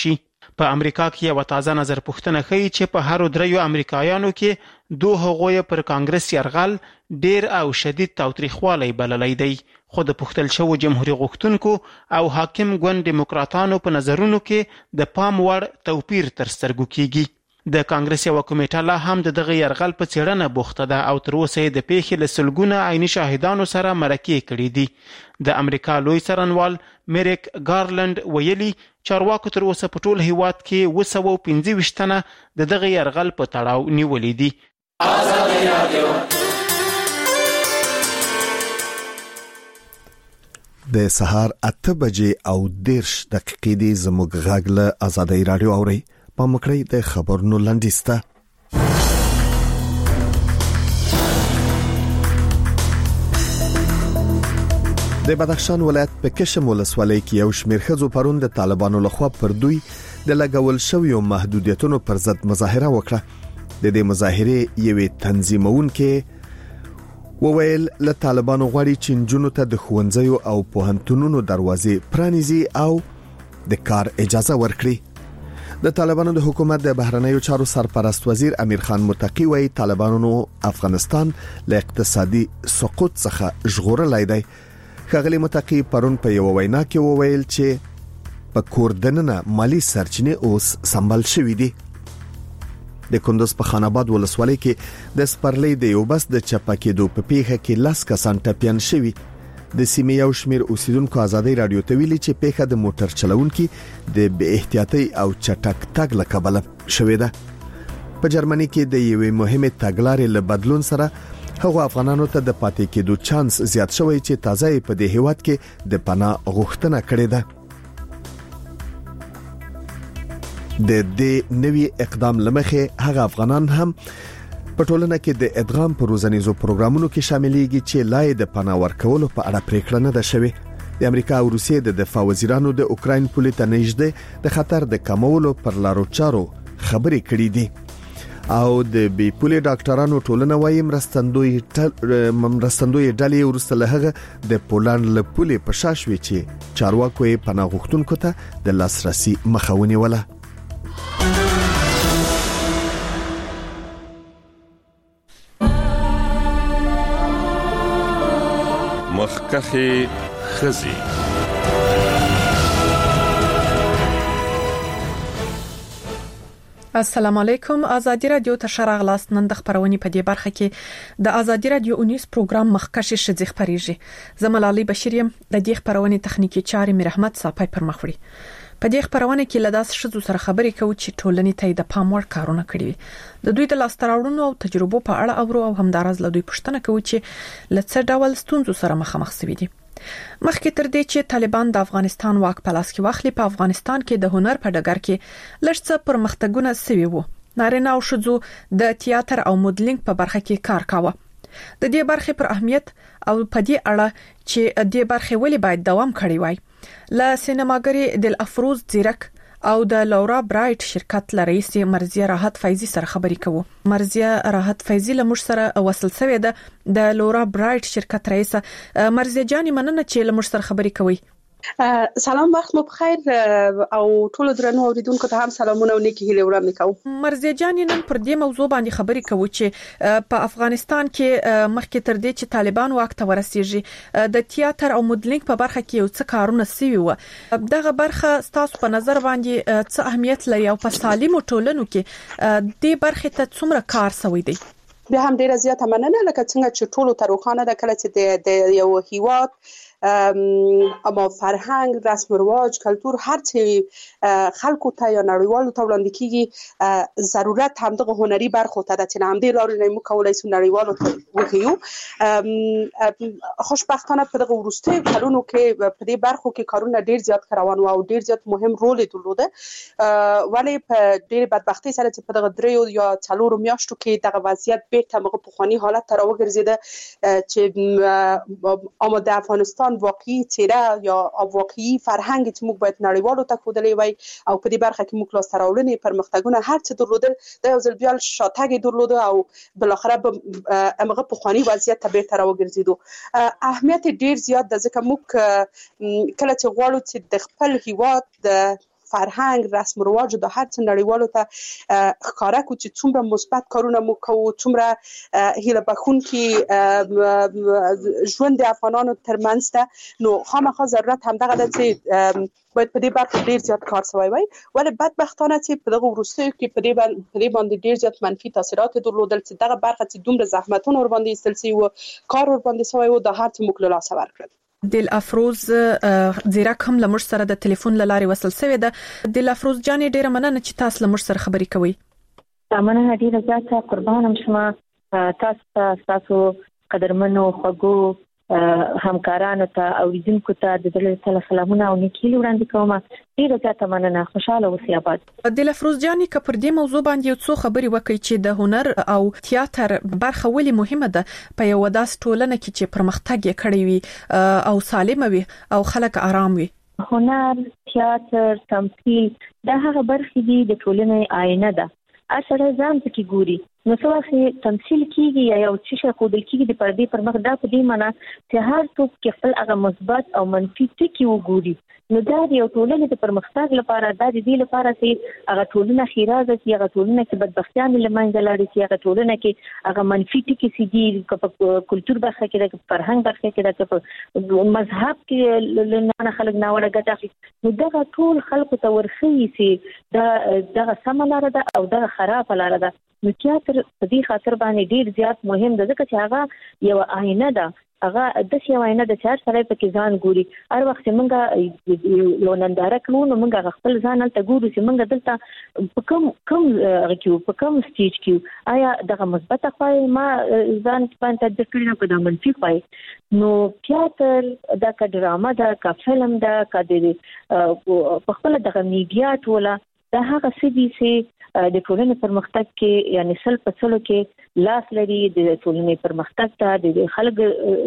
په امریکا کې یو تازه نظر پوښتنه ښیي چې په هر دریو امریکایانو کې دوه هغوی پر کانګرس یرغل ډیر او شدید تاوتریخوالی بللی دی، خو د پوښتل شوو جمهوریت غوښتونکو او حاکم ګوند دیموکراتانو په نظرونو کې د پام وړ توپیر تر سترګو کیږي. د کانګرس یو کمیټه لا هم د دغه یرغل په څېړنه بوخته ده او تر اوسه یې د پیښې له سلګونه عیني شاهدانو سره مرکې کړي دي. د امریکا لوی څارنوال میریک ګارلند ویلي چارواکو تر اوسه په ټول هیواد کې اوه سوه او پنځه ویشت تنه د دغه یرغل په تړاو نیولي دي. د سهار اته بجې او دیرش دقیقې دی زموږ غږ له آزادۍ رادیو اورئ. پام وکړئ د خبرونو لنډیز ته. د بدخشان ولایت په کشم ولسوالۍ کې یو شمېر ښځو پرون د طالبانو لخوا پر دوی د لګول شویو محدودیتونو پر ضد مظاهره وکړه. د دې مظاهرې یوې تنظیمونکې وویل له طالبانو غواړي چې نجونو ته د ښوونځیو او پوهنتونونو دروازې پرانیزي او د کار اجازه ورکړي. د طالبانو د حکومت د بهرنیو چارو سرپرست وزیر امیر خان متقی وایي طالبانو افغانستان له اقتصادي سقوط څخه ژغورلی دی. ښاغلي متقی پرون په یو وینا کې وویل چې په کوردننه مالی سرچینې اوس سمبال شوې دي. د کندوز په خان آباد ولسوالۍ کې د سپرلۍ د یو بس د چپه کېدو په پیښه کې لس کسان ټپیان شوي. د سیمې یو شمېر اوسیدونکو آزادۍ رادیو ته ویلي چې پیښه د موټر چلونکي د بې احتیاطۍ او چټک تګ له کبله شوې ده. په جرمني کې د یوې مهمې تګلارې له بدلون سره هغه افغانانو ته د پاتې کېدو چانس زیات شوی چې تازه په دې هیواد کې د پناه غوښتنه کړې ده. د دې نوي اقدام لمخې هغه افغانان هم په ټولنه کې د ادغام پر روزنیزو پروګرامونو کې شاملېږي چې لای د پناه ورکولو په اړه پریکړه نه ده شوې. د امریکا او روسیې د دفاع وزیرانو د اوکراین پولې ته نږدې د خطر د کمولو پر لارو چارو خبرې کړې دي او د بي پولې ډاکټرانو ټولنه وايي مرستندوی مرستندوی ډلې ورسته له هغه د پولند له پولې په شاشوي چې چارواکو یې پناه غوښتونکو ته د لاسرسي مخه ونیوله. مخکخي خزي السلام علیکم. آزادی رادیو ته شراغلاست. نن د خبرونې په دې برخه کې د آزادی رادیو اونیس پروګرام مخکشي شذ خبريږي. زملالي بشریم د دې خبرونې تخنیکی چارې میر احمد صاحب پر مخ وړي. په دې خبرونه کې لداس شذو سره خبرې کوي چې ټولنې ته د پام وړ کارونه کړی. د دوی د لاستراوړونو او تجربو په اړه اورو او همدارز له دوی پوښتنه کوي چې لڅ ډول ستونزو سره مخامخ شوي دي. مخکې تر دې چې طالبان د افغانستان واک په لاس کې واخلي په افغانستان کې د هنر په ډګر کې لږ څه پرمختګونه شوي وو. نارینه او ښځو د تیاتر او مودلینګ په برخه کې کار کاوه. د دې برخې پر اهمیت او په دې اړه چې دې برخې ولې باید دوام کړی وای ل سینماګری د افروز زیرک او د لورا برایټ شرکت لرئیس مرزیه راحت فیضی سره خبرې کوو. مرزیه راحت فیضی لمر سره وصل شوې ده. د لورا برایټ شرکت رئیس مرزیه جانی مننه چې لمر سره خبرې کوي. سلام، وخت مو بخیر او ټول درنو اوریدونکو ته هم سلامونه او نیکی هیله وړاندې کوم. مرزیه جان نن پر دې موضوع باندې خبرې کوو چې په افغانستان کې مخکې تر دې چې طالبان واک ته ورسیږي د تیاتر او مودلینګ په برخه کې یو څه کارونه سوي و. دغه برخه تاسو په نظر باندې څه اهمیت لري او په سالمو ټولنو کې دې برخه ته څومره کار سوي دی؟ به هم ډیره زیاته مننه. لکه څنګه چې ټولو ته روښانه ده کله چې د یو هیواد اما فرهنګ، رسم و رواج، کلتور هر څه خلکو ته یا نړیوالو ته وړاندې کیږي، ضرورت هم دغه هنري برخو ته ده چې هم دې لارې نه مو کولای شو نړیوالو ته وښیو. خوشبختانه په دغه وروستیو کلونو کې په دې برخو کې کارونه ډیر زیات روان او ډیر زیات مهم رول درلوده، ولی په ډیر بدبختی سره چې په دغه دریو یا څلورو میاشتو کې دغه وضعیت بیرته مغه پخوانی حالت ته راوګرځیده چې آماده افغانستان واقعي چیرې یا واقعي فرهنګ چې موږ باید نړیوالو ته ښودلی وای او په دې برخه کې موږ لاسته راوړنې پرمختګونه هر څه درلودل، د یو ځل بیا شاتګ درلوده او بل اخره به امغه پخوانی وضعیت ته بیرته راوګرځیدو. اهمیت ډیر زیات د ځکه موږ کله چې غواړو چې د خپل هیواد د فرهنګ رسم و رواج د هر څه نړیوالو ته ښکارا کو چې څومره مثبت کارونه مو کوو، څومره هیله بخونکي ژوند د افغانانو ترمنځ ته، نو خامخا ضرورت هم دغه د چې باید په دې برخه ډیر زیات کار شوی وای. ولې بدبختانه چې په دغه وروستیو کې په دې باندې په دې باندې ډیر زیات منفي تاثیرات درلودل چې دغه برخه چې دومره زحمتونه ور باندې ایستل شوی و، کار ور باندې شوی و، د هر څه موږ له لاسه ورکړل. دل افروز زیرک هم لمر سره د ټلیفون لارې وصل شوی ده. دل افروز جانې ډیره مننه چې تاسو لمر سره خبرې کوي. مننه ډیره زیاته، قربانم شمه. تاسو تاسو قدرمنو خوږو همکارانو ته او لیدونکو ته د دې له سلامونه او نیکي وړاندې کوم. ډیره زیاته مننه، خوشاله اوسئ آباد. دل افروز جانې که پر دې موضوع باندې یو څو خبرې وکړي چې د هنر او تیاتر برخه ولې مهمه ده په یو داس ټولنه کې چې پرمختګ یې کړی وي او سالم وي او خلک آرام وي. هنر، تیاتر، تمثيل دا هغه برخې دي د ټولنې آینه ده. اصل ځان څخه ګوري نو څه وخت تمثيل کیږي یا یو څه خودل کیږي د پردې پر مخ دا په دې معنی چې هر څوک کې خپل هغه مثبت او منفي ټکي وګوري. نو دا د یو ټولنې د پرمختګ لپاره د دې لپاره چې هغه ټولنه خیرازه چې هغه ټولنه کې بدبختیان لمنځه لاړي، چې هغه ټولنه کې هغه منفي ټکي سي دي په کلچر برخه کې د فرهنګ برخه کې د مذهب کې نه خلک نه وړه ګټه اخلي. نو دا ټول خلکو ته ورخي چې دا دغه سم لار ده او دغه خراب لار ده. نو تیاتر په دې خاطر باندې ډیر زیات مهم ده ځکه چې هغه یو آینه ده، هغه د څه وینه د چار سره په کې ځان ګوري. هر وخت موږ یو ننداره کوو نو موږ خپل ځان ته ګورو چې موږ دلته په کوم کوم رکیو په کوم سټیج کې آیا دغه مثبت خواهی ما ځان باندې تدبیر کړی په د منفي خواهی. نو تیاتر دا کا ډرامه ده، کا فلم ده، کا د په خپل دغه میډیا ټوله دا هغه څه دي چې د ټولنې پرمختګ کې یعنی سل په سلو کې لاس لري. د ټولنې پرمختګ ته د خلک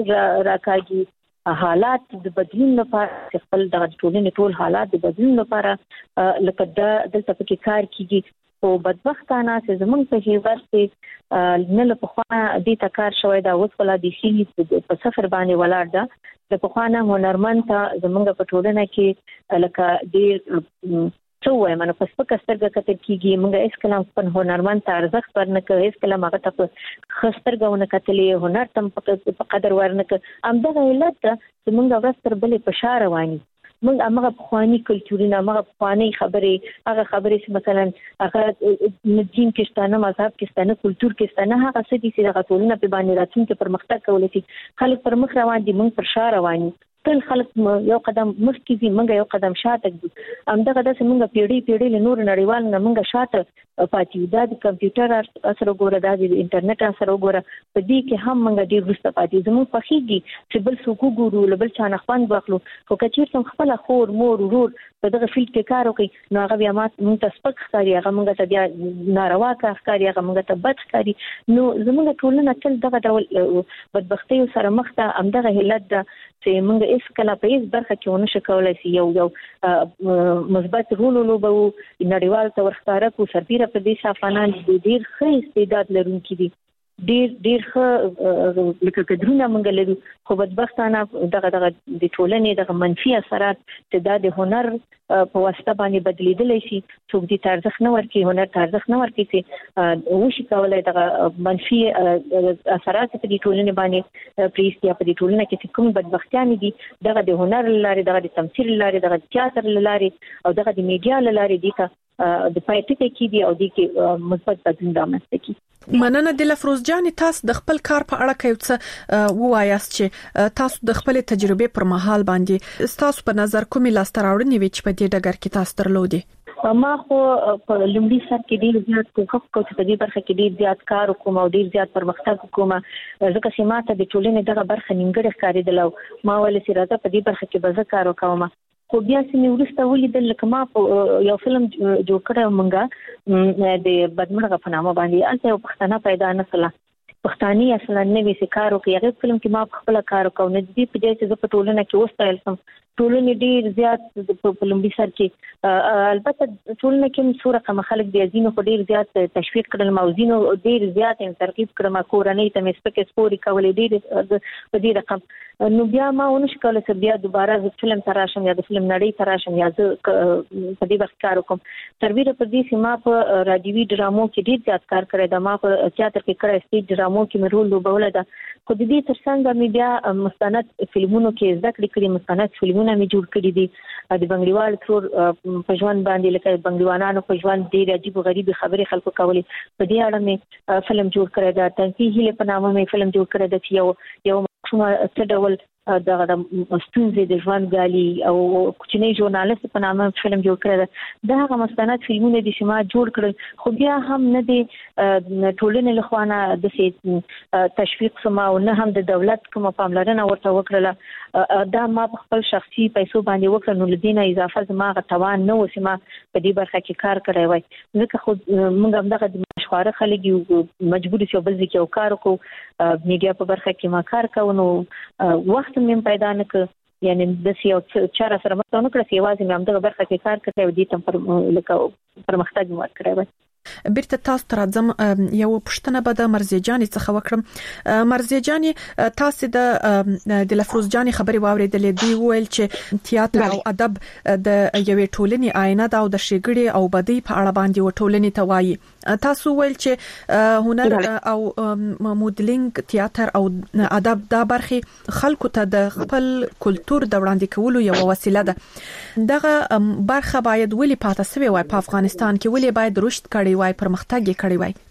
راکاږي حالات د بدلون لپاره، خپل د ټولنې ټول حالات د بدلون لپاره لکه دا دلته پکې کار کیږي. او بدبختانه چې زمونږ په هیواد کې نه له پخوا دې ته کار شوی دا اوس ولا د شي په سفر باندې ولاړ ده. د پخوانه هنرمند ته زمونږ په ټولنه کې لکه ډېر څو وایم نو پس په کسترګه کتل کیږي. موږ هیڅ کلام په هنرمند ته ارزښت ورنکړ، هیڅ کلام هغه ته په خسترګونه کتلې هنر تم په قدر ورنکړ. همدغه علت ده چې موږ ورځ تر بلې په شا رواني. موږ هغه پخواني کلتورونه، هغه پخواني خبرې، هغه خبرې چې مثلا هغه دین کې ستانه، مذهب کې ستانه، کلتور کې ستانه، هغه څه دي چې هغه ټولنه په باندې راتلونکي پرمختګ کولای شي. خلک پر مخ روان دي، موږ پر شا رواني. ټول خلک یو قدم مخکې دي، موږ یو قدم شاته ځو. همدغه داسې موږ پیړۍ پیړۍ له نور نړیوال نه موږ شاته پاتې یو. دا د کمپیوټر اثر وګوره، دا د انټرنیټ اثر وګوره، په دې کې هم موږ ډېر وروسته پاتې. زموږ خوښېږي چې بل څوک وګورو، له بل چا نه خوند واخلو، خو که چېرته خپله خور مور ورور په دغه فیلډ کې کار وکړي نو هغه بیا موږ ته سپک ښکاري، هغه موږ ته بیا ناروا کار ښکاري، هغه موږ ته بد ښکاري. نو زموږ ټولنه تل دغه ډول بدبختیو سره مخ ده. همدغه علت ده چې موږ هیڅ کله په هیڅ برخه کې ونه شو کولی چې یو یو مثبت رول ولوبوو، نړیوال ته ورښکاره کړو. سربیره په دې افغانان ډېر ښه استعداد لرونکي دي، ډېر ډېر ښه لکه کدرونه موږ لرو، خو بدبختانه دغه دغه د ټولنې دغه منفي اثرات چې دا د هنر په واسطه باندې بدلیدلی شي. څوک دې ته ارزښت نه ورکوي، هنر ته ارزښت نه ورکوي چې وشي کولی دغه منفي اثرات په دې ټولنې باندې پرېږدي. یا په دې ټولنه کې چې کوم بدبختیانې دي دغه د هنر له لارې، دغه د تمثیل له لارې، دغه د تیاتر له لارې او دغه د میډیا له لارې دې ته د پای ټکی کېږي او دې کې مثبت بدلون رامنځته کېږي. مننه دل افروز جان. تاسو د خپل کار په اړه کې څه ووایاست چې تاسو د خپل تجربې پر مهال باندې تاسو په نظر کومې لاسته راوړنې وي چې په دې ډګر کې تاسو درلودي؟ ما خو په لومړي سر کې ډېر زیات کوښښ کوم چې په دې برخه کې ډېر زیات کار وکړم او ډېر زیات پرمختګ وکړم، ځکه چې ما ته د ټولنې دغه برخه نیمګړې ښکارېدله او ما ویل چې راځه په دې برخه کې به زه کار وکړم. خو بیا چې مې وروسته ولیدل لکه ما یو فلم جوړ کړی موږ د بدمرغه په نامه باندې، هلته یو پښتانه پیدا نه شوله، پښتاني اصلا نه وي چې کار وکړي. هغې فلم کې ما په خپله کار وکړ. نږدې په ځای چې زه په ټولنه کې وستایل شم ټولنې ډیر زیات په لومړي سر کې البته ټولنه کې څو رقم خلک د ازینو په ډیر زیات تشویق کړل، موزینو ډیر زیات ترغیب کړم، کورنۍ ته مې سپکې سپوري کولې ډیر په دې رقم نو بیا ما ونه شکل چې بیا دوباره د فلم تراشم یا د فلم نړۍ تراشم یا د په دې وخت کار وکم. سرویره پر دې سیمه په رادیوي ډرامو کې ډیر زیات کار کړی دا، ما په تیاتر کې کړی، سټیج ډرامو کې مې رول لوبوله ده، خو د دې ترڅنګ مې بیا مستند فلمونو کې زده کړې کړې، مستند فلمونه مې جوړ کړي دي د بنګړیوال ترور په ژوند باندې، لکه بنګړیوانانو په ژوند ډیر عجیب او غریب خبرې خلکو کولې، په دې اړه مې فلم جوړ کړی دا، تنفیذ هیله په نامه مې فلم جوړ کړی دا چې یو یو کومه څه ډول دغه د ستونزې د ژوند غالي او کوچنی ژورنالیست په نامه فلم جوړ کړی دی. دا هغه مستند فلمونه دي چې ما جوړ کړل، خو بیا هم نه دي ټولنې له خوا نه د تشویق سما او نه هم د دولت کومه پاملرنه ورته وکړله. دا ما په خپل شخصي پیسو باندې وکړ، نو لدینه اضافه زما غ توان نه و چې ما په دې برخه کې کار کړی وای، ځکه خو موږ هم دغه مشوره خلک یو مجبور شو بل ځکه یو کار وکړو، میډیا په برخه کې ما کار کوو، نو وخت مې پیدا نه کړ، یعنی د سیو چاره سره متونه کړ چې یوازې مې هم دغه برخه کې کار کړی او دې تم پر لکه پرمختګ مو کړی وای. بیرته تاسو ته راځم، یو پښتنه به د مرزیه جانې څخه وکړم. مرزیه جانې تاسو د د لفروز جانې خبرې واوریدلې، دی ویل چې تیاتر او ادب د یوې ټولنې آینه ده او د شګړې او بدی په اړه باندې و ټولنې ته وایي. تاسو ویل چې هنر او مودلینګ، تیاتر او ادب دا برخه خلکو ته د خپل کلچر د وړاندې کولو یو وسیله ده. دغه برخه باید ولې پاتې سوی وای په افغانستان کې، ولې باید رشد کړي وای، پرمختګ یې کړی وای؟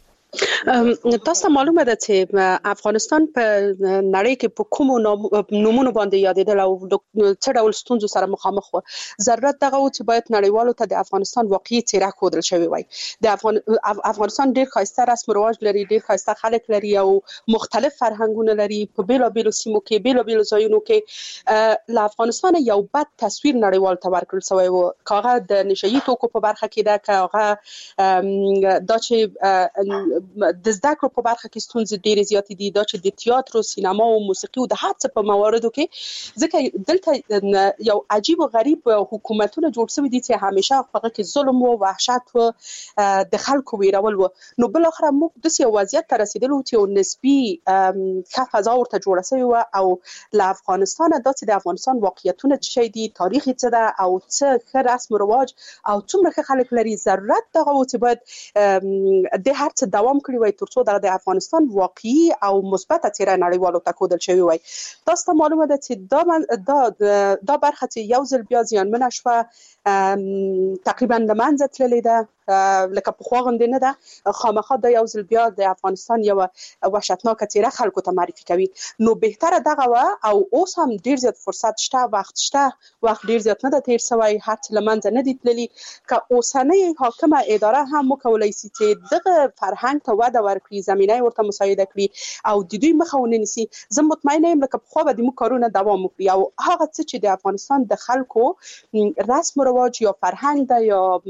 تاسو معلومه ده چې افغانستان په نړۍ کې په کومو نومونو باندې یادېدل او څه ډول ستونزو سره مخامخ و. ضرورت دغه و چې باید نړیوالو ته د افغانستان واقعي څېره ښودل شوې وای. د افغان افغانستان ډېر ښایسته رسم رواج لري، ډېر ښایسته خلک لري او مختلف فرهنګونه لري، په بیلابیلو سیمو کې بیلابیلو ځایونو کې له افغانستان یو بد تصویر نړیوال ته ورکړل شوی و، کاغه د نشئی توکو په برخه کې ده، کاغه دا چې د زده کړو په برخه کې ستونزې ډېرې زیاتې دي، دا چې د تیاتر او سینما او موسیقي او د هر څه په مواردو کې، ځکه دلته یو عجیب او غریب حکومتونه جوړ شوي دي چې همیشه هغه کې ظلم او وحشت او د خلکو ویرول و. نو بل اخر موږ د یو وضعیت ته رسیدلو چې یو نسبی ښه فضا ورته جوړه شوې وه او له افغانستانه دا چې د افغانستان واقعیتونه څه شی دي، تاریخ یې څه ده او څه ښه رسم او رواج او څومره ښه خلک لري، ضرورت دغه و چې باید د هر څه دوام کړی وای ترڅو د افغانستان واقعي او مثبت څېره نړیوالو ته ښودل شوی وای. تاسو ته معلومه ده چې دا دا دا برخه چې یو ځل بیا زیانمنه شوه، تقریبا له منځه تللې ده، لکه پخوا غوندې نه ده، خامخا دا یو ځل بیا د افغانستان یو وحشتناکه څېره خلکو ته معرفي کوي. نو بهتره دغه وه او اوس هم ډېر زیات فرصت شته، وخت شته، وخت ډېر زیات نه ده تېر شوی، هر څه له منځه نه دي تللي. که اوسنۍ حاکمه اداره هم وکولی شي چې دغه فرهنګ ته وده ورکړي، زمینه ورته مساعده کړي او د دوی مخه ونه نیسي، زه مطمئنه یم لکه پخوا به د موږ کارونه دوام وکړي او هغه څه چې د افغانستان د خلکو رسم و رواج یا فرهنګ ده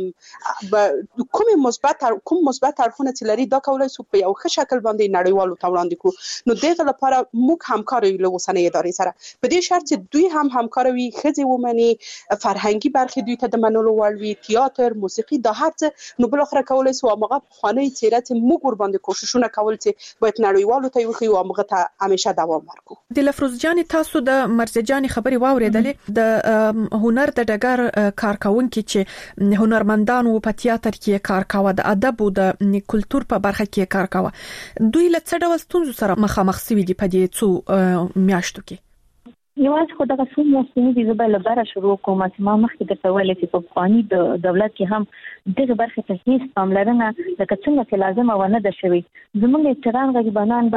یا کوم مثبت کوم مثبت اړخونه چې لري، دا کولای شو په یو ښه شکل باندې نړیوالو ته وړاندې کړو. نو دغه لپاره موږ همکار یو له اوسنۍ ادارې سره، په دې شرط چې دوی هم همکار وي، ښځې ومني، فرهنګي برخې دوی ته د منلو وړ وي، تیاتر، موسیقي، دا هر څه. نو بل اخر کولای شو هغه پخوانۍ څېره چې موږ ور باندې کوششونه کول چې باید نړیوالو ته وښیو او هغه ته همیشه دوام ورکړو. د لفروز جانې تاسو د مرزیه جانې خبرې واورېدلې، د هنر د ډګر کارکونکي چې هنرمندان و په تیاتر کې کار کاوه، د ادب او د کلچر په برخه کې کار کاوه، دوی له څه ډول ستونزو سره مخامخ شوي دي په دې څو میاشتو کې؟ یوازې خو دغه څو میاشتې دي، زه به له بره شروع کوم چې ما مخکې درته ویلې چې په پخواني دولت کې هم دغه برخې ته هیڅ پاملرنه لکه څنګه چې لازمه ونه ده شوې. زموږ اکثران غریبانان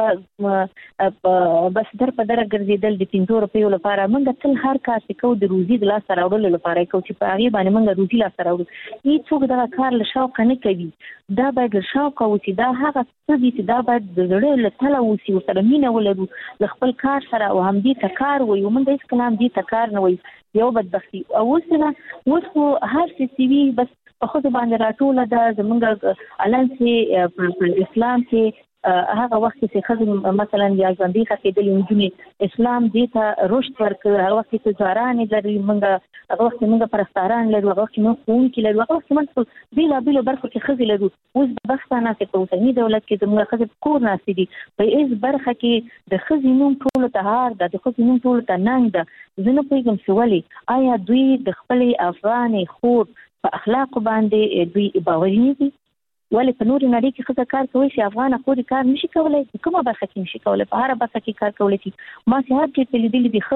به بس در په دره ګرځېدل د پنځو روپیو لپاره. موږ تل هر کار چې کوو د روزي د لاسته راوړلو لپاره کوو چې په هغې باندې موږ روزي لاسته راوړو. هېڅوک دغه کار له شوقه نه کوي، دا باید له شوقه وشي، دا هغه څه دي چې دا باید د زړه له تله وشي، ورسره مینه ولرو له خپل کار سره او همدې ته کار وایو. موږ هېڅکله همدې ته کار نه وایو، یو بدبختي. او اوس نه اوس خو هر څه چې وي بس په ښځو باندې راټوله ده. زموږ الانس په اسلام کې هغه وخت چې خزم مثلا یا ژوندۍ خېدل انجونې اسلام دې ته رشد ورکړ، هغه وخت چې ځوانان لري موږ، هغه وخت موږ پرستاران لرو، هغه وخت موږ ښوونکي لرو، هغه وخت موږ بیلا بیلو برخو کې ښځې لرو. اوس بختانه چې په اوسني دولت کې زموږ ښځې په کور ناستې دي، په هېڅ برخه کې د ښځې نوم ټولو ته هار ده، د ښځې نوم ټولو ته ننګ ده. زه نه پوهېږم چې ولې آیا دوی د خپلې افغانې خور په اخلاقو باندې دوی باوري نه دي؟ ولې په نورې نړۍ کې ښځه کار کوي چې افغانه خورې کار نشي کولی؟ په کومه برخه کې نشي کولی؟ په هره برخه کې کار کولی شي. ما چې هر چېرته لیدلي دي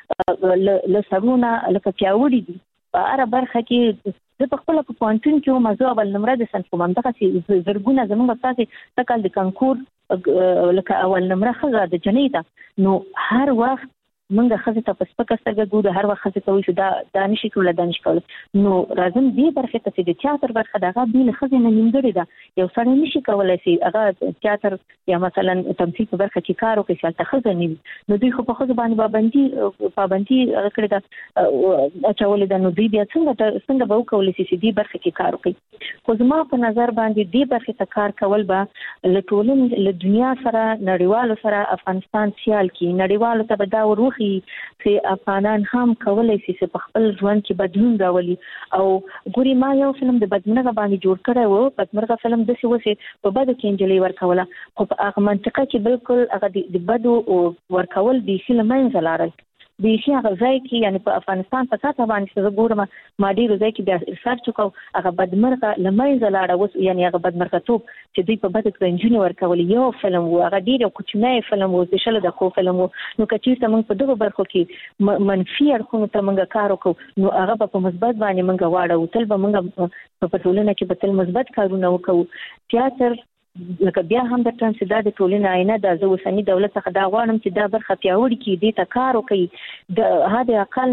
ښځې له سرونه لکه پیاوړي دي په هره برخه کې. زه په خپله په پوهنتون کې وم، زه اول نمره د صنف کوم، همدغسې زرګونه زموږ ستاسې سږ کال د کنکور لکه اول نمره ښځه د جنۍ ده. نو هر وخت موږ ښځې ته په سپکه سترګه ګورو، هر وخت ښځې ته وایو چې دا دا نشي کولی، دا نشي کولی. نو راځم دې برخې ته چې د تیاتر برخه د هغه بې له ښځې نه نیمګړې ده. یو سړی نشي کولی چې هغه تیاتر یا مثلا تمثیل په برخه کې کار وکړي چې هلته ښځه نه وي. نو دوی خو په ښځو باندې پابندي پابندي هغه کړې ده، اچولې ده. نو دوی بیا څنګه څنګه به وکولی شي چې دې برخه کې کار وکړي؟ خو زما په نظر باندې دې برخې ته کار کول به له ټولنې له دنیا سره نړیوالو سره افغانستان سیال کړي. نړیوالو ته به دا وروخي چې افغانان هم کولی شي چې په خپل ژوند کې بدلون راولي. او ګوري ما یو فلم د بدمرغه باندې جوړ کړی و، بدمرغه فلم داسې و چې په بدو کې نجلۍ ورکوله، خو په هغه منطقه کې بالکل هغه د بدو ورکول بیخي له منځه لاړل. بیخي هغه ځای کې یعنې په افغانستان په سطحه باندې چې زه ګورم ما ډېرو ځای کې بیا ریسرچ وکړو، هغه بدمرغه له منځه لاړه. اوس یعنې هغه بدمرغتوب چې دوی په بدو کې نجونې ورکولې یو فلم و، هغه ډېر یو کوچنی فلم و، د شلو دقیقو فلم و. نو که چېرته موږ په دغو برخو کې منفي اړخونو ته موږ کار وکړو نو هغه به په مثبت باندې موږ واړو. تل به موږ په ټولنه کې به تل مثبت کارونه وکړو. تیاتر لکه بیا هم د ټرم چې دا د ټولنې آینه ده، زه اوسني دولت څخه دا غواړم چې دا برخه پیاوړې کړي، دې ته کار وکړي. د حد اقل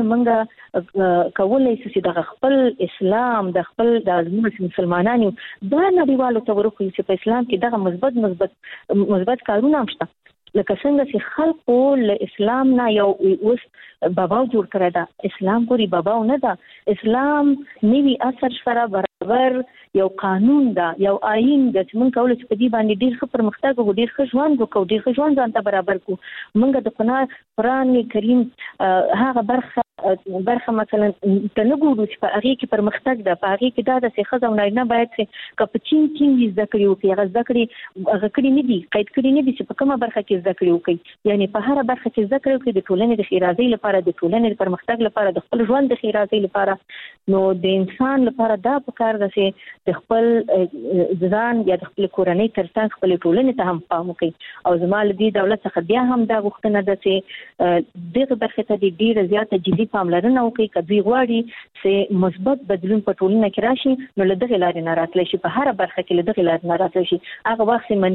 موږ کولی شو چې دغه خپل اسلام د خپل د زموږ مسلمانان یو دا نړیوالو ته ورښیو چې په اسلام کې دغه مثبت مثبت مثبت کارونه هم شته. لکه څنګه چې خلکو له اسلام نه یو اوس باباو جوړ کړی ده. اسلام ګوري باباو نه ده، اسلام نوي اثر سره برابر یو قانون ده، یو آئین ده چې موږ کولی چې په دې باندې ډېر ښه پرمختګ وکړو، ډېر ښه ژوند وکړو، ډېر ښه ژوند ځان ته برابر کړو. موږ د قرآن کریم هغه برخه برخه مثلا ته نه ګورو چې په هغې کې پرمختګ ده. په هغې کې دا ده چې ښځه او نارینه باید چې که په چین کې وي زده کړې وکړي، هغه زده کړې هغه کړي نه دي، قید کړي نه دي چې په کومه برخه کې زده کړې وکړي. یعنې په هره برخه کې زده کړې وکړي د ټولنې د ښېرازۍ لپاره، د ټولنې د پرمختګ لپاره، د خپل ژوند د ښېرازۍ لپاره. نو د انسان لپاره دا پکار ده چې د خپل ځان یا د خپل کورنۍ تر څنګ خپلې ټولنې ته هم پام وکړي. او زما له دې دولت څخه بیا هم دا غوښتنه ده چې دغه برخې ته د ډېره زیاته جدي پاملرنه وکړي. که دوی غواړي چې مثبت بدلون په ټولنه کې راشي نو له دغې لارې نه راتلی شي، په هره برخه کې له دغې لارې نه راتلی شي. هغه وخت چې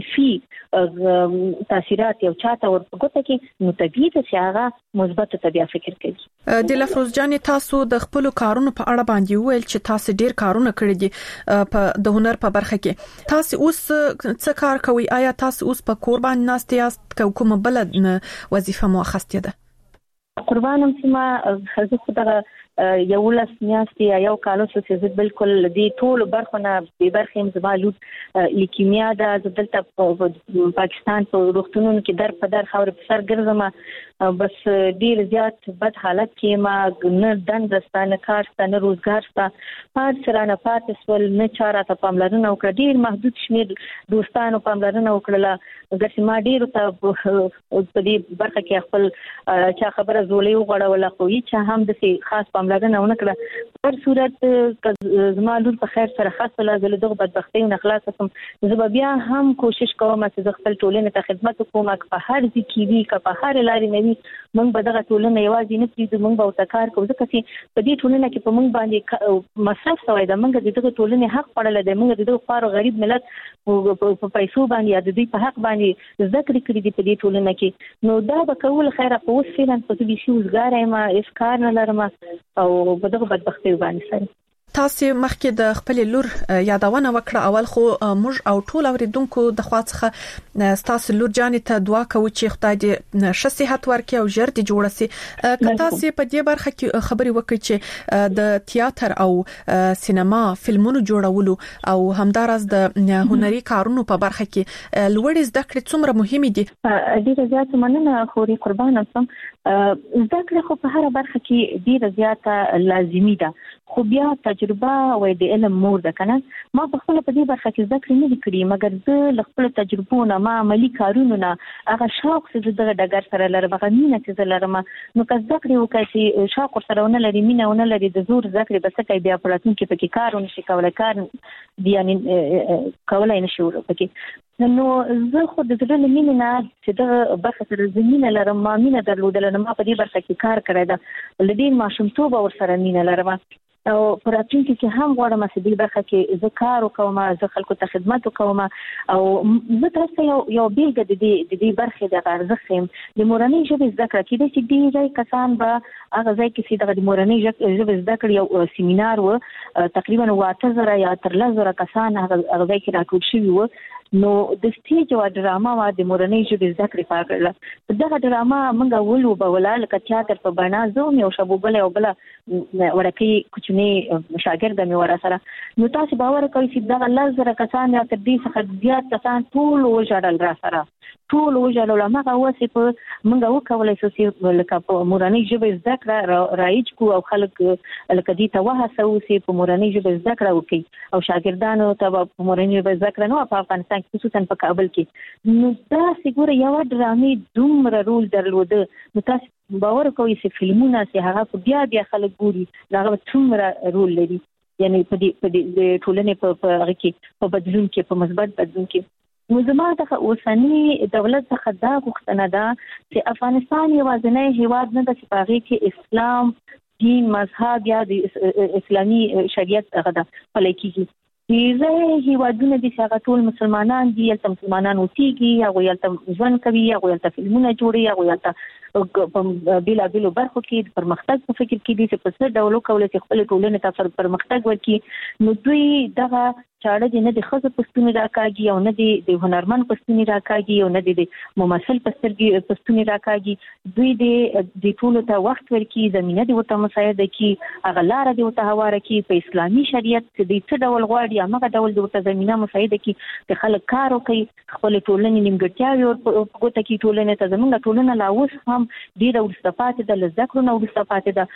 منفي تاثیرات یو چا ته ور په ګوته کړي نو طبیعي ده چې هغه مثبتو ته بیا فکر کوي. د لفروز جانې تاسو د خپلو کارونو په اړه باندې وویل چې تاسو ډېر کارونه کړي دي په د هنر په برخه کې. تاسو اوس څه کار کوئ؟ آیا تاسو اوس په کور باندې ناست یاست که کومه بله وظیفه مو اخیستې ده؟ قربانم چې ما زه خو دغه یولس میاشتې یا یو کال وشو چې زه بالکل دې ټولو برخو نه بې برخې یم. زما لور لیکیمیا ده، زه دلته په پاکستان په روغتونونو کې در په در خاورې په سر ګرځم. بس ډېر زیات بد حالت کې ما نه دنده شته، نه کار شته، نه روزګار شته، هر څه رانه پاتې شول، نه چا راته پاملرنه وکړه. ډېر محدود شمېر دوستانو پاملرنه وکړله، ګرچې ما ډېرو ته په دې برخه کې خپل چا خبره زولۍ وغوړوله، خو هېچا هم داسې خاص پاملرنه ونه کړه. په هر صورت زما لور په خیر سره ښه شوله، زه له دغو بدبختیو نه خلاصه شوم. زه به بیا هم کوشش کوم چې زه خپل ټولنې ته خدمت وکړم، که په هر ځای کې وي، که په هرې لارې نه وي، موږ به دغه ټولنه یوازې نه پرېږدو، موږ به ورته کار کوو. ځکه چې په دې ټولنه کې په موږ باندې مصرف شوی ده، موږ د دغه ټولنې حق خوړلی دی، موږ د دغه خوار غریب ملت په پیسو باندې یا د دوی په حق باندې زده کړې کړي دي په دې ټولنه کې. نو دا به کول خیره په اوس فعلا خو زه بیخي وزګاره یم، هېڅ کار نه لرم او په دغه بدبختیو باندې سره. تاسو مخکې د خپل لور یادونه وکړه، اول خو موږ او ټول اوریدونکو د خوا څخه تاسو لور جانې ته دعا کوو چې خدای دې ښه صحت ورکړي او ژر دې جوړ شي. که تاسو په دې برخه کې خبرې وکړئ چې د تیاتر او سینما فلمونو جوړولو او همدارس د هنري کارونو په برخه کې لوړ زده کړې څومره مهمه دي؟ ډیره زیاته مننه خوري قربان اوسم. زده کړې خو په هر برخه کې ډیره زیاته لازمي ده، خو بیا تجربه او د علم مور ده کنه. ما په خپل په دې برخه کې زده کړې نه دي کړې، مګر زه له خپل تجربو نه ما عملي کارونو نه هغه شوق چې دغه ډګر سره لرم، هغه مینه چې لرم، نو که زده کړې وکړي چې شوق سره ونه لري، مینه ونه لري، د زور زده کړې بس کوي، بیا په راتلونکي کې پکې کار ونشي کولای، کار یعنی کولای نشي پکې. نو زه خو د زړه له مینې نه چې دغه برخه سره زمینه لرم، ما مینه درلودله، نو ما په دې برخه کې کار کړی ده، له ډېر ماشومتوبه ورسره مینه لرم او په راتلونکي کې هم غواړم چې دې برخه کې زه کار وکوم، زه خلکو ته خدمت وکوم او زه تاسو یو یو بیلګه د دې د دې برخې د ارزښت یم. د مورنۍ ژبې زده کړه کېدای شي ډېری کسان به هغه ځای کې چې د مورنۍ ژبې زده کړې یو سیمینار و، تقریبا اته زره یا تر لس زره کسان هغه ځای کې راټول شوي و. نو د سټیج او ډراما وا د مورنۍ ژبې زده کړې پاکړه. دغه ډراما موږ ولوبوله لکه تیاتر په بڼه، زه هم یو شبوبله او بله ورکې کوچنۍ شاګرده مې ور سره. نو تاسو باور کوئ چې دغه لس زره کسان یا تر دې څخه زیات کسان ټول وژړل را سره، ټول وژړل. هغه وسې په موږ وکولای شو چې لکه په مورنۍ ژبې زده کړه رایج کو او خلک لکه دې ته وهڅوو چې په مورنۍ ژبې زده کړه وکړي او شاګردانو ته په مورنۍ ژبې زده کړه نو په افغانستان خصوصا په کابل کې. نو دا سګوره یو ډرامې دومره رول درلوده، نو تاسو باور کوئ چې فلمونه چې هغه بیا بیا خلک ګوري هغه څومره رول لري، یعنی په دې په دې ټولنې په هغه کې په بدلون کې، په مثبت بدلون کې. نو زما د اوسنی دولت څخه دا غوښتنه ده چې افغانستان یوازینی هیواد نه ده چې په هغې کې اسلام دین مذهب یا د اسلامي شریعت هغه ده پلی کېږي. ډېری هیوادونه دي چې هغه ټول مسلمانان دي، هلته مسلمانان اوسېږي، هغوی هلته ژوند کوي، هغوی هلته فلمونه جوړوي، هغوی هلته په بېلابېلو برخو کې د پرمختګ په فکر کې دي چې په څه ډول وکولی چې خپلې ټولنې ته پرمختګ ورکړي. نو دوی دغه چاړه دي نه د ښځو په ستوني راکاږي او نه د هنرمند په ستوني راکاږي او نه د ممثل په سترګې په ستوني راکاږي. دوی د ټولو ته وخت ورکړي، زمینه دې ورته مساعده کړي، هغه لاره دې ورته هواره کړي په اسلامي شریعت چې دوی څه ډول غواړي همغه ډول دې ورته زمینه مساعده کړي چې خلک کار وکړي، خپلې ټولنې نیمګړتیاوې ور په ګوته کړي. ټولنې ته زموږ ټولنه لا اوس هم ډېره وروسته پاتې ده، له زده کړو نه وروسته پاتې ده.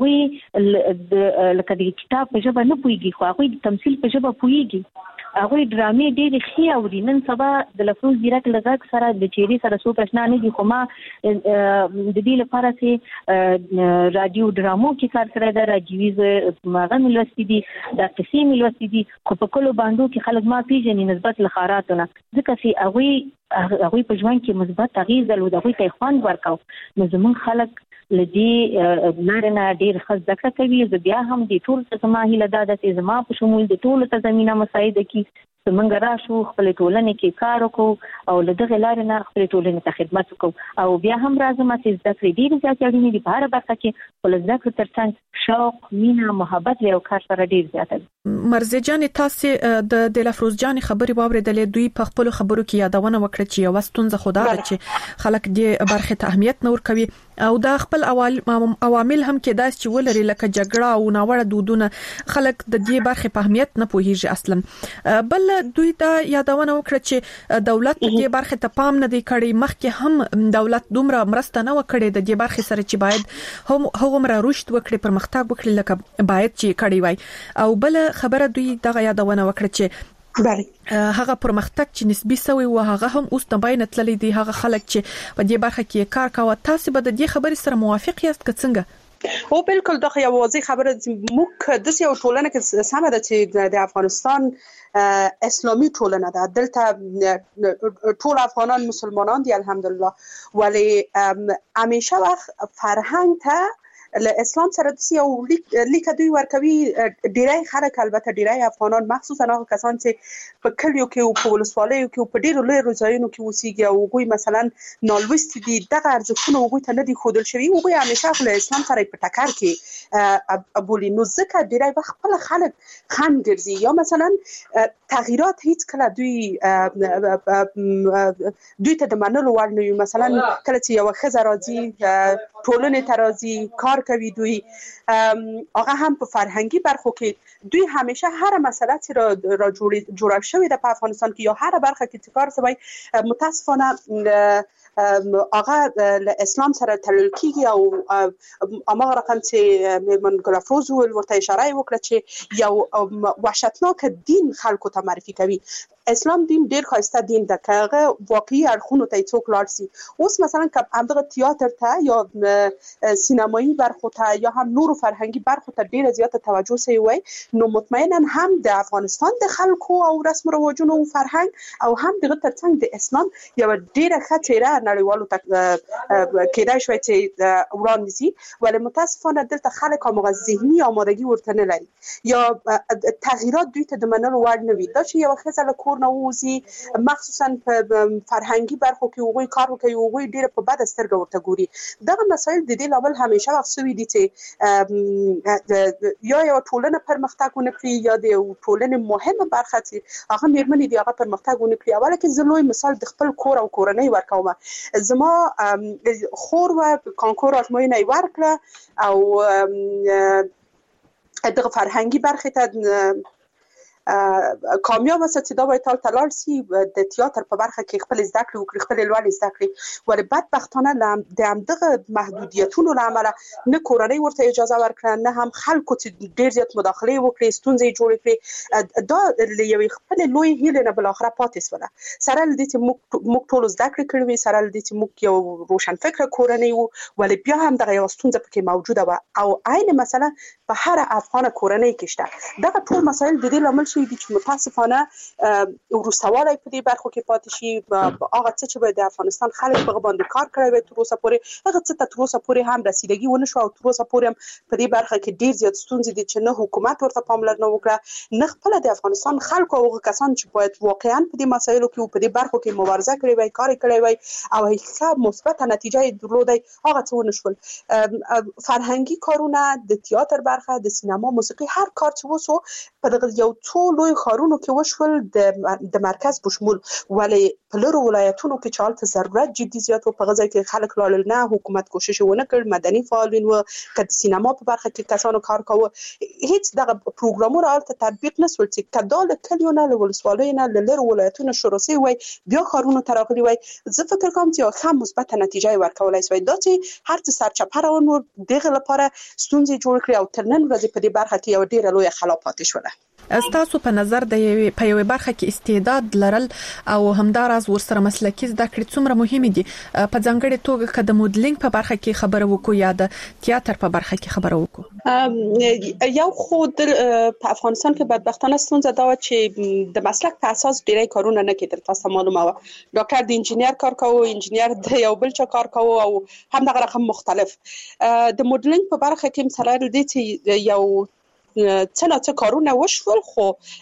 هغوی لکه د کتاب په ژبه نه پوهېږي، خو هغوی د تمثیل په ژبه پوهېږي. هغوی ډرامې ډېرې ښې اوري. نن سبا د لفروز ځیرک له غږ سره د چهرې سره څوک اشنا نه دي، خو ما د دې لپاره چې راډیو ډرامو کې کار کړی ده، راډیویز هغه مې لوستي دي، دا قصې مې لوستي دي، خو په کلو بانډو کې خلک ما پېژني نسبت له ښاراتو نه، ځکه چې هغوی هغوی په ژوند کې مثبت اغېز درلود، هغوی ته یې خوند ورکاو. نو زموږ خلک له دې لارې نه ډېر ښه زده کړه کوي. زه بیا هم دې ټولو ته زما هیله دا ده چې زما په شمول د ټولو ته زمینه مساعده کړي چې موږ راشو خپلې ټولنې کې کار وکړو او له دغې لارې نه خپلې ټولنې ته خدمت وکړو. او بیا هم راځم چې زده کړې ډېرې زیاتې اړینې دي په هره برخه کې، خو له زده کړو تر څنګ شوق، مینه، محبت له یو کار سره ډېر زیاته دي. مرزیه جانې تاسې د دلفروز جانې خبرې واورېدلې، دوی په خپلو خبرو کې یادونه وکړه چې یوه ستونزه خو دا ده چې خلک دې برخې ته اهمیت نه ورکوي او دا خپل عوامل هم کېدای شي چې ولري، لکه جګړه او ناوړه دودونه، خلک د دې برخې په اهمیت نه پوهېږي اصلا. بل دوی دا یادونه وکړه چې دولت دې برخې ته پام نه دی کړی، مخکې هم دولت دومره مرسته نه وکړي د دې برخې سره چې باید هم هغومره رشد وکړي، پرمختګ وکړي لکه باید چې کړی وای. او بل خبره دوی دغه یادونه وکړه چې بله هغه پرمختګ چې نسبي سوی و هغه هم اوس نه باید تللی دی، هغه خلک چې په دې برخه کې کار کوي. تاسو به د دې خبرې سره موافق یاست که څنګه؟ او بالکل دغه یو واضح خبره موږ د یو ټولنه کې سمه ده چې د افغانستان اسلامي ټولنه ده، دلته ټول افغانان مسلمانان دي الحمدلله، ولی همیشه وخت فرهنګ ته له اسلام سره د یو لیک دوی ورکوي ډیری خلک البته ډیری افغانان مخصوصا هغه کسان چې په کلیو کې او په ولسوالیو کې او په ډیرو لوی ځایونو کې اوسېږي او هغوی مثلا نالوستي دي دغه ارزښتونه هغوی ته نه دي ښودل شوي هغوی همیشه له اسلام سره په ټکر کې بولي نو ځکه ډیری وخت خپل خلک خنډ ګرځي یا مثلا تغییرات هیڅ کله دوی دوی ته د منلو وړ نه وي مثلا کله چې یو ښځه راځي ټولنې ته راځي کار کوي دوی هغه هم په فرهنګي برخو کې دوی همیشه هر مسله چې را جوړه شوې ده په افغانستان کې یا هر برخه کې چې کار شوی متاسفانه هغه له اسلام سره تړل کیږي او هغه رقم چې میرمن ګل افروز ورته اشاره وکړه چې یو وحشتناک دین خلکو ته معرفي کوي اسلام دین ډیر ښایسته دین ده که هغه واقعي اړخونو ته څوک لاړ شي اوس مثلا که همدغه تیاتر ته یا سینمایي برخو ته یا هم نورو فرهنګي برخو ته ډیره زیاته توجه شوې وای نو مطمئنا هم د افغانستان د خلکو او رسم و رواجونو او فرهنګ او هم دغه ترڅنګ د اسلام یو ډیره ښه څیره نړیوالو ته کېدای شوی چې وړاندې شي ولې متاسفانه دلته خلک هماغه ذهني آمادګي ورته نه لري یا تغییرات دوی ته د منلو وړ نه وي دا چې یوه ښځه له کور نه ووځي مخصوصا په فرهنګي برخو کې هغوی کار کوي هغوی ډیره په بده سترګه ورته ګوري دغه مسایل د دې لامل همیشه وخت شوي دي چې یا یو ټولنه پرمختګ ونه کړي یا د یو ټولنې مهمه برخه چې هغه میرمنې دي هغه پرمختګ ونه کړي اوله کې زه لوی مثال د خپل کور او کورنۍ ورکوم زما خور و کانکور ازموینه یې ورکړه او دغه فرهنګي برخې ته کامیاب است چې دا باید تال تلاړ شي د تیاتر په برخه کې خپل زده کړې وکړي خپل لوړ زده کړې ولې بدبختانه د همدغه محدودیتونو له امله نه کورنۍ ورته اجازه ورکړه نه هم خلکو چې ډېر زیات مداخلې وکړي ستونزې جوړې کړې دا له یوې خپلې لویې هیلې نه بالاخره پاتې شوله سره له دې چې موږ ټولو زده کړې کړې وې سره له دې چې موږ یو روشنفکره کورنۍ وو ولې بیا هم دغه یوه ستونزه پکې موجوده وه او عین مثلا په هره افغانه کورنۍ کې شته دغه ټول مسایل د دې لامل شوي دي چې متاسفانه وروسته والی په دې برخو کې پاتې شي هغه څه چې به د افغانستان خلک په هغه باندې کار کړی وی تر اوسه پورې هغه څه ته تر اوسه پورې هم رسیدګي ونه شوه او تر اوسه پورې هم په دې برخه کې ډېر زیات ستونزې دي چې نه حکومت ورته پاملرنه وکړه نه خپله د افغانستان خلکو او هغه کسان چې باید واقعا په دې مسایلو کې او په دې برخو کې مبارزه کړې وی کار یې کړی وی او ښه مثبته نتیجه یې درلودی هغه څه ونه شول فرهنګي کارونه د تیاتر برخه د سینما موسیقي هر کار چې وسو په دغه یو څو لوی ښارونو کې وشول د د مرکز په شمول ولې په لرو ولایتونو کې چې هلته ضرورت جدي زیات و په هغه ځای کې خلک لاړل نه حکومت کوشش ونه کړ مدني فعالین و که د سینما په برخه کې کسانو کار کاوه هیڅ دغه پروګرامونه هلته تطبیق نه شول چې که دا له کلیو نه له ولسوالیو نه له لرو ولایتونو شروع شوی وای بیا ښارونو ته راغلي وای زه فکر کوم چې یوه ښه مثبته نتیجه یې ورکولی شوی دا چې هر څه سرچپه روان و دغه لپاره ستونزې جوړې کړې او تر نن ورځې په دې برخه کې یوه ډېره لویه خلا پاتې شوله ستاسو په نظر د یوې په یوې برخه کې استعداد لرل او همداراز ورسره مسلکي زده کړې څومره مهمې دي په ځانګړې توګه که د موډلینګ په برخه کې خبره وکړو یا د تیاتر په برخه کې خبره وکړو یو خو په افغانستان کې بدبختانه ستونزه دا وه چې د مسلک په اساس ډېری کارونه نه کېدل تاسو ته معلومه وه ډاکټر د انجینر کار کوو انجینر د یو بل چا کار کوو او همدغه رقم مختلف د موډلینګ په برخه کې مثلا د دې چې یو څه نه څه کارونه وشول خو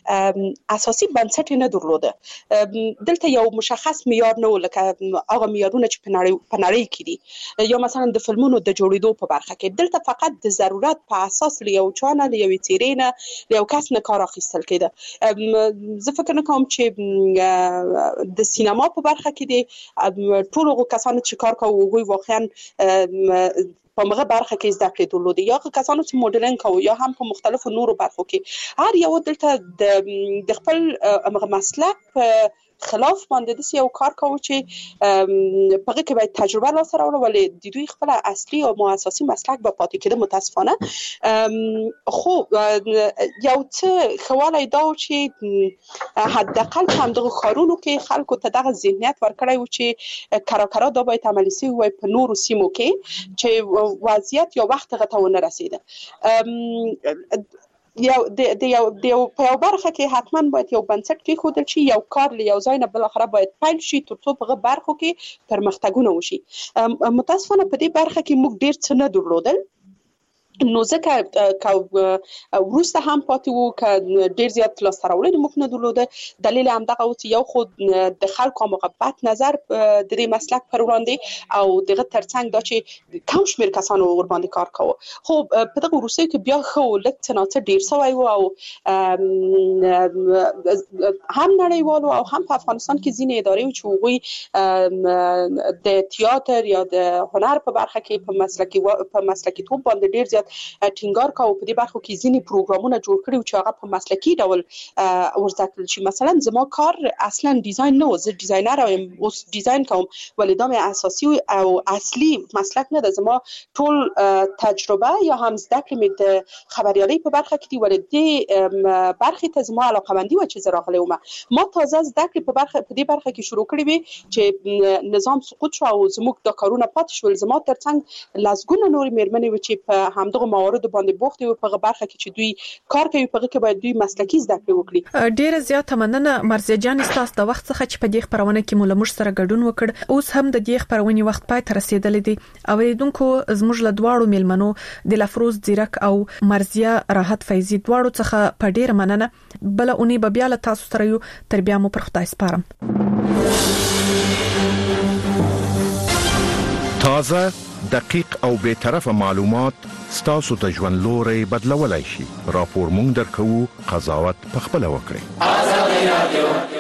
اساسي بنسټ یې نه درلوده دلته یو مشخص معیار نه و لکه هغه معیارونه چې په نړۍ په نړۍ کې دي یا مثلا د فلمونو د جوړېدو په برخه کې دلته فقط د ضرورت په اساس له یو چا نه له یوې څېرې نه له یو کس نه کار اخیستل کېده زه فکر نه کوم چې د سینما په برخه کې دي ټول هغو کسانو چې کار کوي هغوی واقعا په هغه برخه کې زده کړې درلودې یا کسانو چې موډلینګ کوي یا هم په مختلفو نورو برخو کې هر یو دلته د خپل هغه مسلک په خلاف باندې داسې یو کار کوو چې په هغه کې باید تجربه لاسته راوړو ولې د دوی خپله اصلي او اساسي مسلک به پاتې کېده متاسفانه خو یو څه ښه والی دا و چې حداقل په همدغه ښارونو کې خلکو ته دغه ذهنیت ورکړی و چې کرا کرا دا باید عملي شوي وای په نورو سیمو کې چې وضعیت یا وخت هغه ته ونه رسېده یو د یو د یو په یو برخه کې حتما باید یو بنسټ کېښودل شي یو کار له یو ځای نه بالاخره باید پیل شي تر څو په هغه برخو کې پرمختګونه وشي متاسفانه په دې برخه کې موږ ډېر څه نه درلودل نو ځکه وروسته هم پاتې وو ک ډیر زیات لاسته راوړنې موږ نه درلوده دلیل هم دغه و چې یو خو د خلکو مغبت نظر د دې مسلک پر وړاندې او دغه ترڅنګ دا چې کم شمیر کسانو ور باندې کار کاوه خو په دغه وروسته کې بیا خو لږ څه نه څه ډیر سوی وو او هم نړیوالو او هم په افغانستان کې ځینې ادارې چې هغوی د تئاتر یا د هنر په برخه کې په مسلکي په مسلکي توب باندې ډیر زیات ټینګار کاوه په دې برخو کې ځینې پروګرامونه جوړ کړي چې هغه په مسلکي ډول ورزده کړل شي. مثلا زما کار اصلا ډیزاین نه و، زه ډیزاینر یم، اوس ډیزاین کوم ولې دا مې اساسي او اصلي مسلک نه ده. زما ټول تجربه یا هم زده کړې مې د خبریالۍ په برخه کې دي ولې دې برخې ته زما علاقه‌مندي و چې زه راغلی وم. ما تازه زده کړې په برخه په دې برخه کې شروع کړې وې چې نظام سقوط شو او زموږ د کارونه پاتې شول. زما ترڅنګ لسګونه نورې مېرمنې و چې په همدغه موارد باندې بوخت وي په برخه کې چې دوی کار کوي په کې باید دوی مسلکي زده کړې وکړي. ډیره زیاته مننه مرزیه جان تاسو د وخت څخه چې په دې خبرونه کې مو له موږ سره ګډون وکړ. اوس هم د دې خبرونې وخت پای ته رسیدلی دی. اوریدونکو زموږ له دواړو میلمنو د لفروز زیرک او مرزیه راحت فیضی دواړو څخه په ډیره مننه. بل اونۍ به بیا له تاسو سره یو تر بیا مو پر خدای سپارم. تازه دقیق او به طرفه معلومات ستاسو ته ژوند لوري بدلولای شي. راپور مونږ درکو، قضاوت په خپل وکړئ.